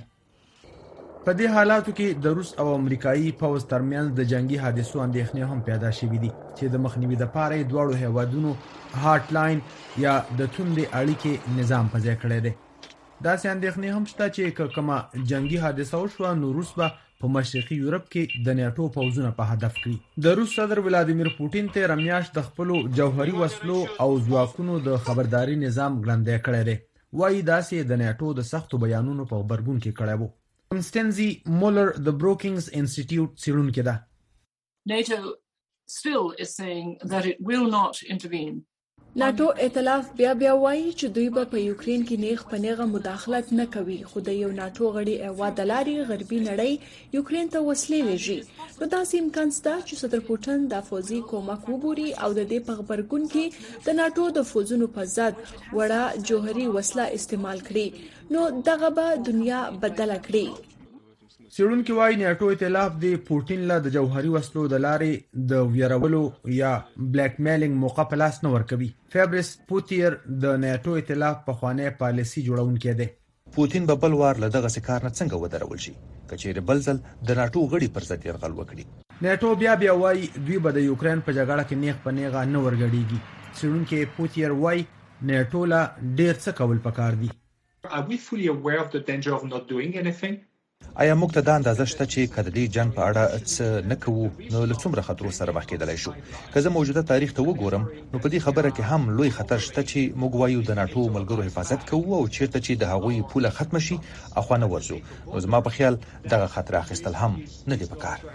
Speaker 2: په دې حالاتو کې د روس او امریکایي پوز ترمنځ د جنگي حادثو اندېښنې هم پیدا شوې دي چې د مخنیوي لپاره دواړو هیوادونو هاټ لاین یا د توندې اړیکې نظام په ځای کړی دی دا سه اندېښنې هم شته چې کومه جنگي حادثه وشو نو روس به په مشرقي یورپ کې د نیټو پوزونه په هدف کړی د روس صدر ولادیمیر پوتین ته رمیاش د خپل جوهري وسلو او ځواکونو د خبرداري نظام ګړندې کړی دی وایي داسې د نیټو د سختو بیانونو په خبرګون کې کړی وو کنستنزي مولر د بروکینګز انسټیټیوټ څېړونکې ده
Speaker 7: NATO still is saying that it will not intervene
Speaker 21: ناتو ائتلاف بیا وایي چې دوی به په یوکرين کې نیغ په نیغه مداخلت نه کوي خو د یو ناتو غړي اواز دلاري غربي نړۍ یوکرين ته وسلې لېږي نو داسې امکان شته چې صدر پوتین د فوزي کومک وګوري او د دې په خبرګون کې د ناتو د فوزونو په ضد وړه جوهري وسله استعمال کړي نو دغه به دنیا بدله کړي
Speaker 2: سیړونکو وايي نیټو ائتلاف د پوتین له د جوهري وسلو د لارې د ویرولو یا بلیک میلینګ موقع په لاس نه ورکوي فابریس پوتیر د نیټو ائتلاف په خوانه پالیسي جوړونکي دی
Speaker 1: پوتین به بل وار له دغه کار نه څنګه ودرول شي کچېره بل ځل د ناتو غړي پر ضد يرغل وکړي
Speaker 2: نیټو بیا وايي دوی به د یوکرين په جګړه کې نیغ په نیغه نه ورګړيږي سیړونکو پوتیر وايي نیټو لا ډېر څه کول پکار دي
Speaker 8: Are we fully aware of the danger of not doing anything?
Speaker 1: آیا موږ ته دا اندازه شته چې کله دې جنگ په اړه څه نه کوو نو له څومره خطر سره مخ کېدلای شو که زه موجوده تاریخ ته وګورم نو په دې خبره کې هم لوی خطر شته چې موږ وایو د ناتو ملګرو حفاظت کوو او چیرته چې د هغوی پوله ختم شي اخوانه ورزو نو زما په خیال دغه خطر اخیستل هم نه دی پکار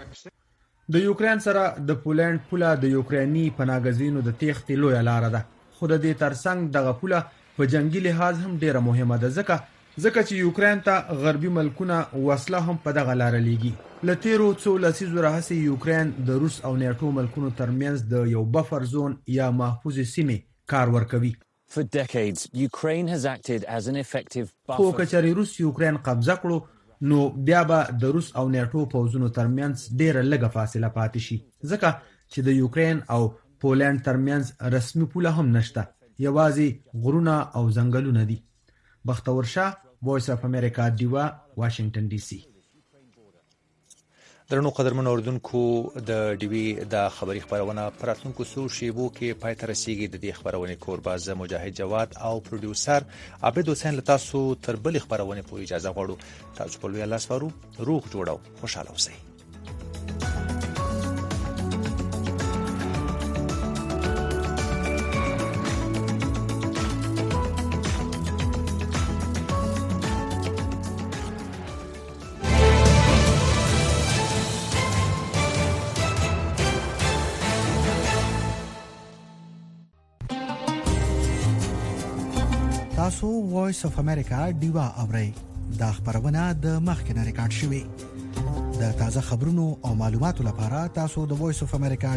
Speaker 2: د یوکرين سره د پولند پوله د یوکراني پناهګزینو د تېښتې لوی لار ده خو د دې ترڅنګ دغه پوله په جنگي لحاظ هم ډیره مهمه ده ځکه چې یوکرين ته غربي ملکونه وسله هم په دغه لار لېږي لتیرو څو لسیزو راهیسې یوکرين د روس او نیټو ملکونو ترمنځ د یو بفر زون یا محفوظ سیمې کار ورکوي
Speaker 9: For decades, Ukraine has acted as an effective
Speaker 2: خو کچاري روس یوکرين قبضه کړو نو بیا به د روس او نیټو پوځونو ترمنځ ډیره لږه فاصله پاتې شي ځکه چې د یوکرين او پولند ترمنځ رسمي پوله هم نشته یوازې غرونه او ځنګلونه دي بختور شاه وایس اف امریکا دیوا واشنگټن ډي سي
Speaker 1: درنو قدرمنو اوردونکو د ډیوی د خبري خبرونه پراتونکو سو شیبو کې پای تر رسیدي د دې خبرونه کورباز مجاهد جواد او پروډوسر عبد حسین لتاسو تر بل خبرونه پوری اجازه غواړو تاسو په لوی الله سپارو روغ جوړو خوشاله اوسئ.
Speaker 10: تاسو وایس اف امریکا دیوا اورئ دا خبرونه د مخکنه ریکارډ شوی د تازه خبرونو او معلوماتو لپاره تاسو د وایس اف امریکا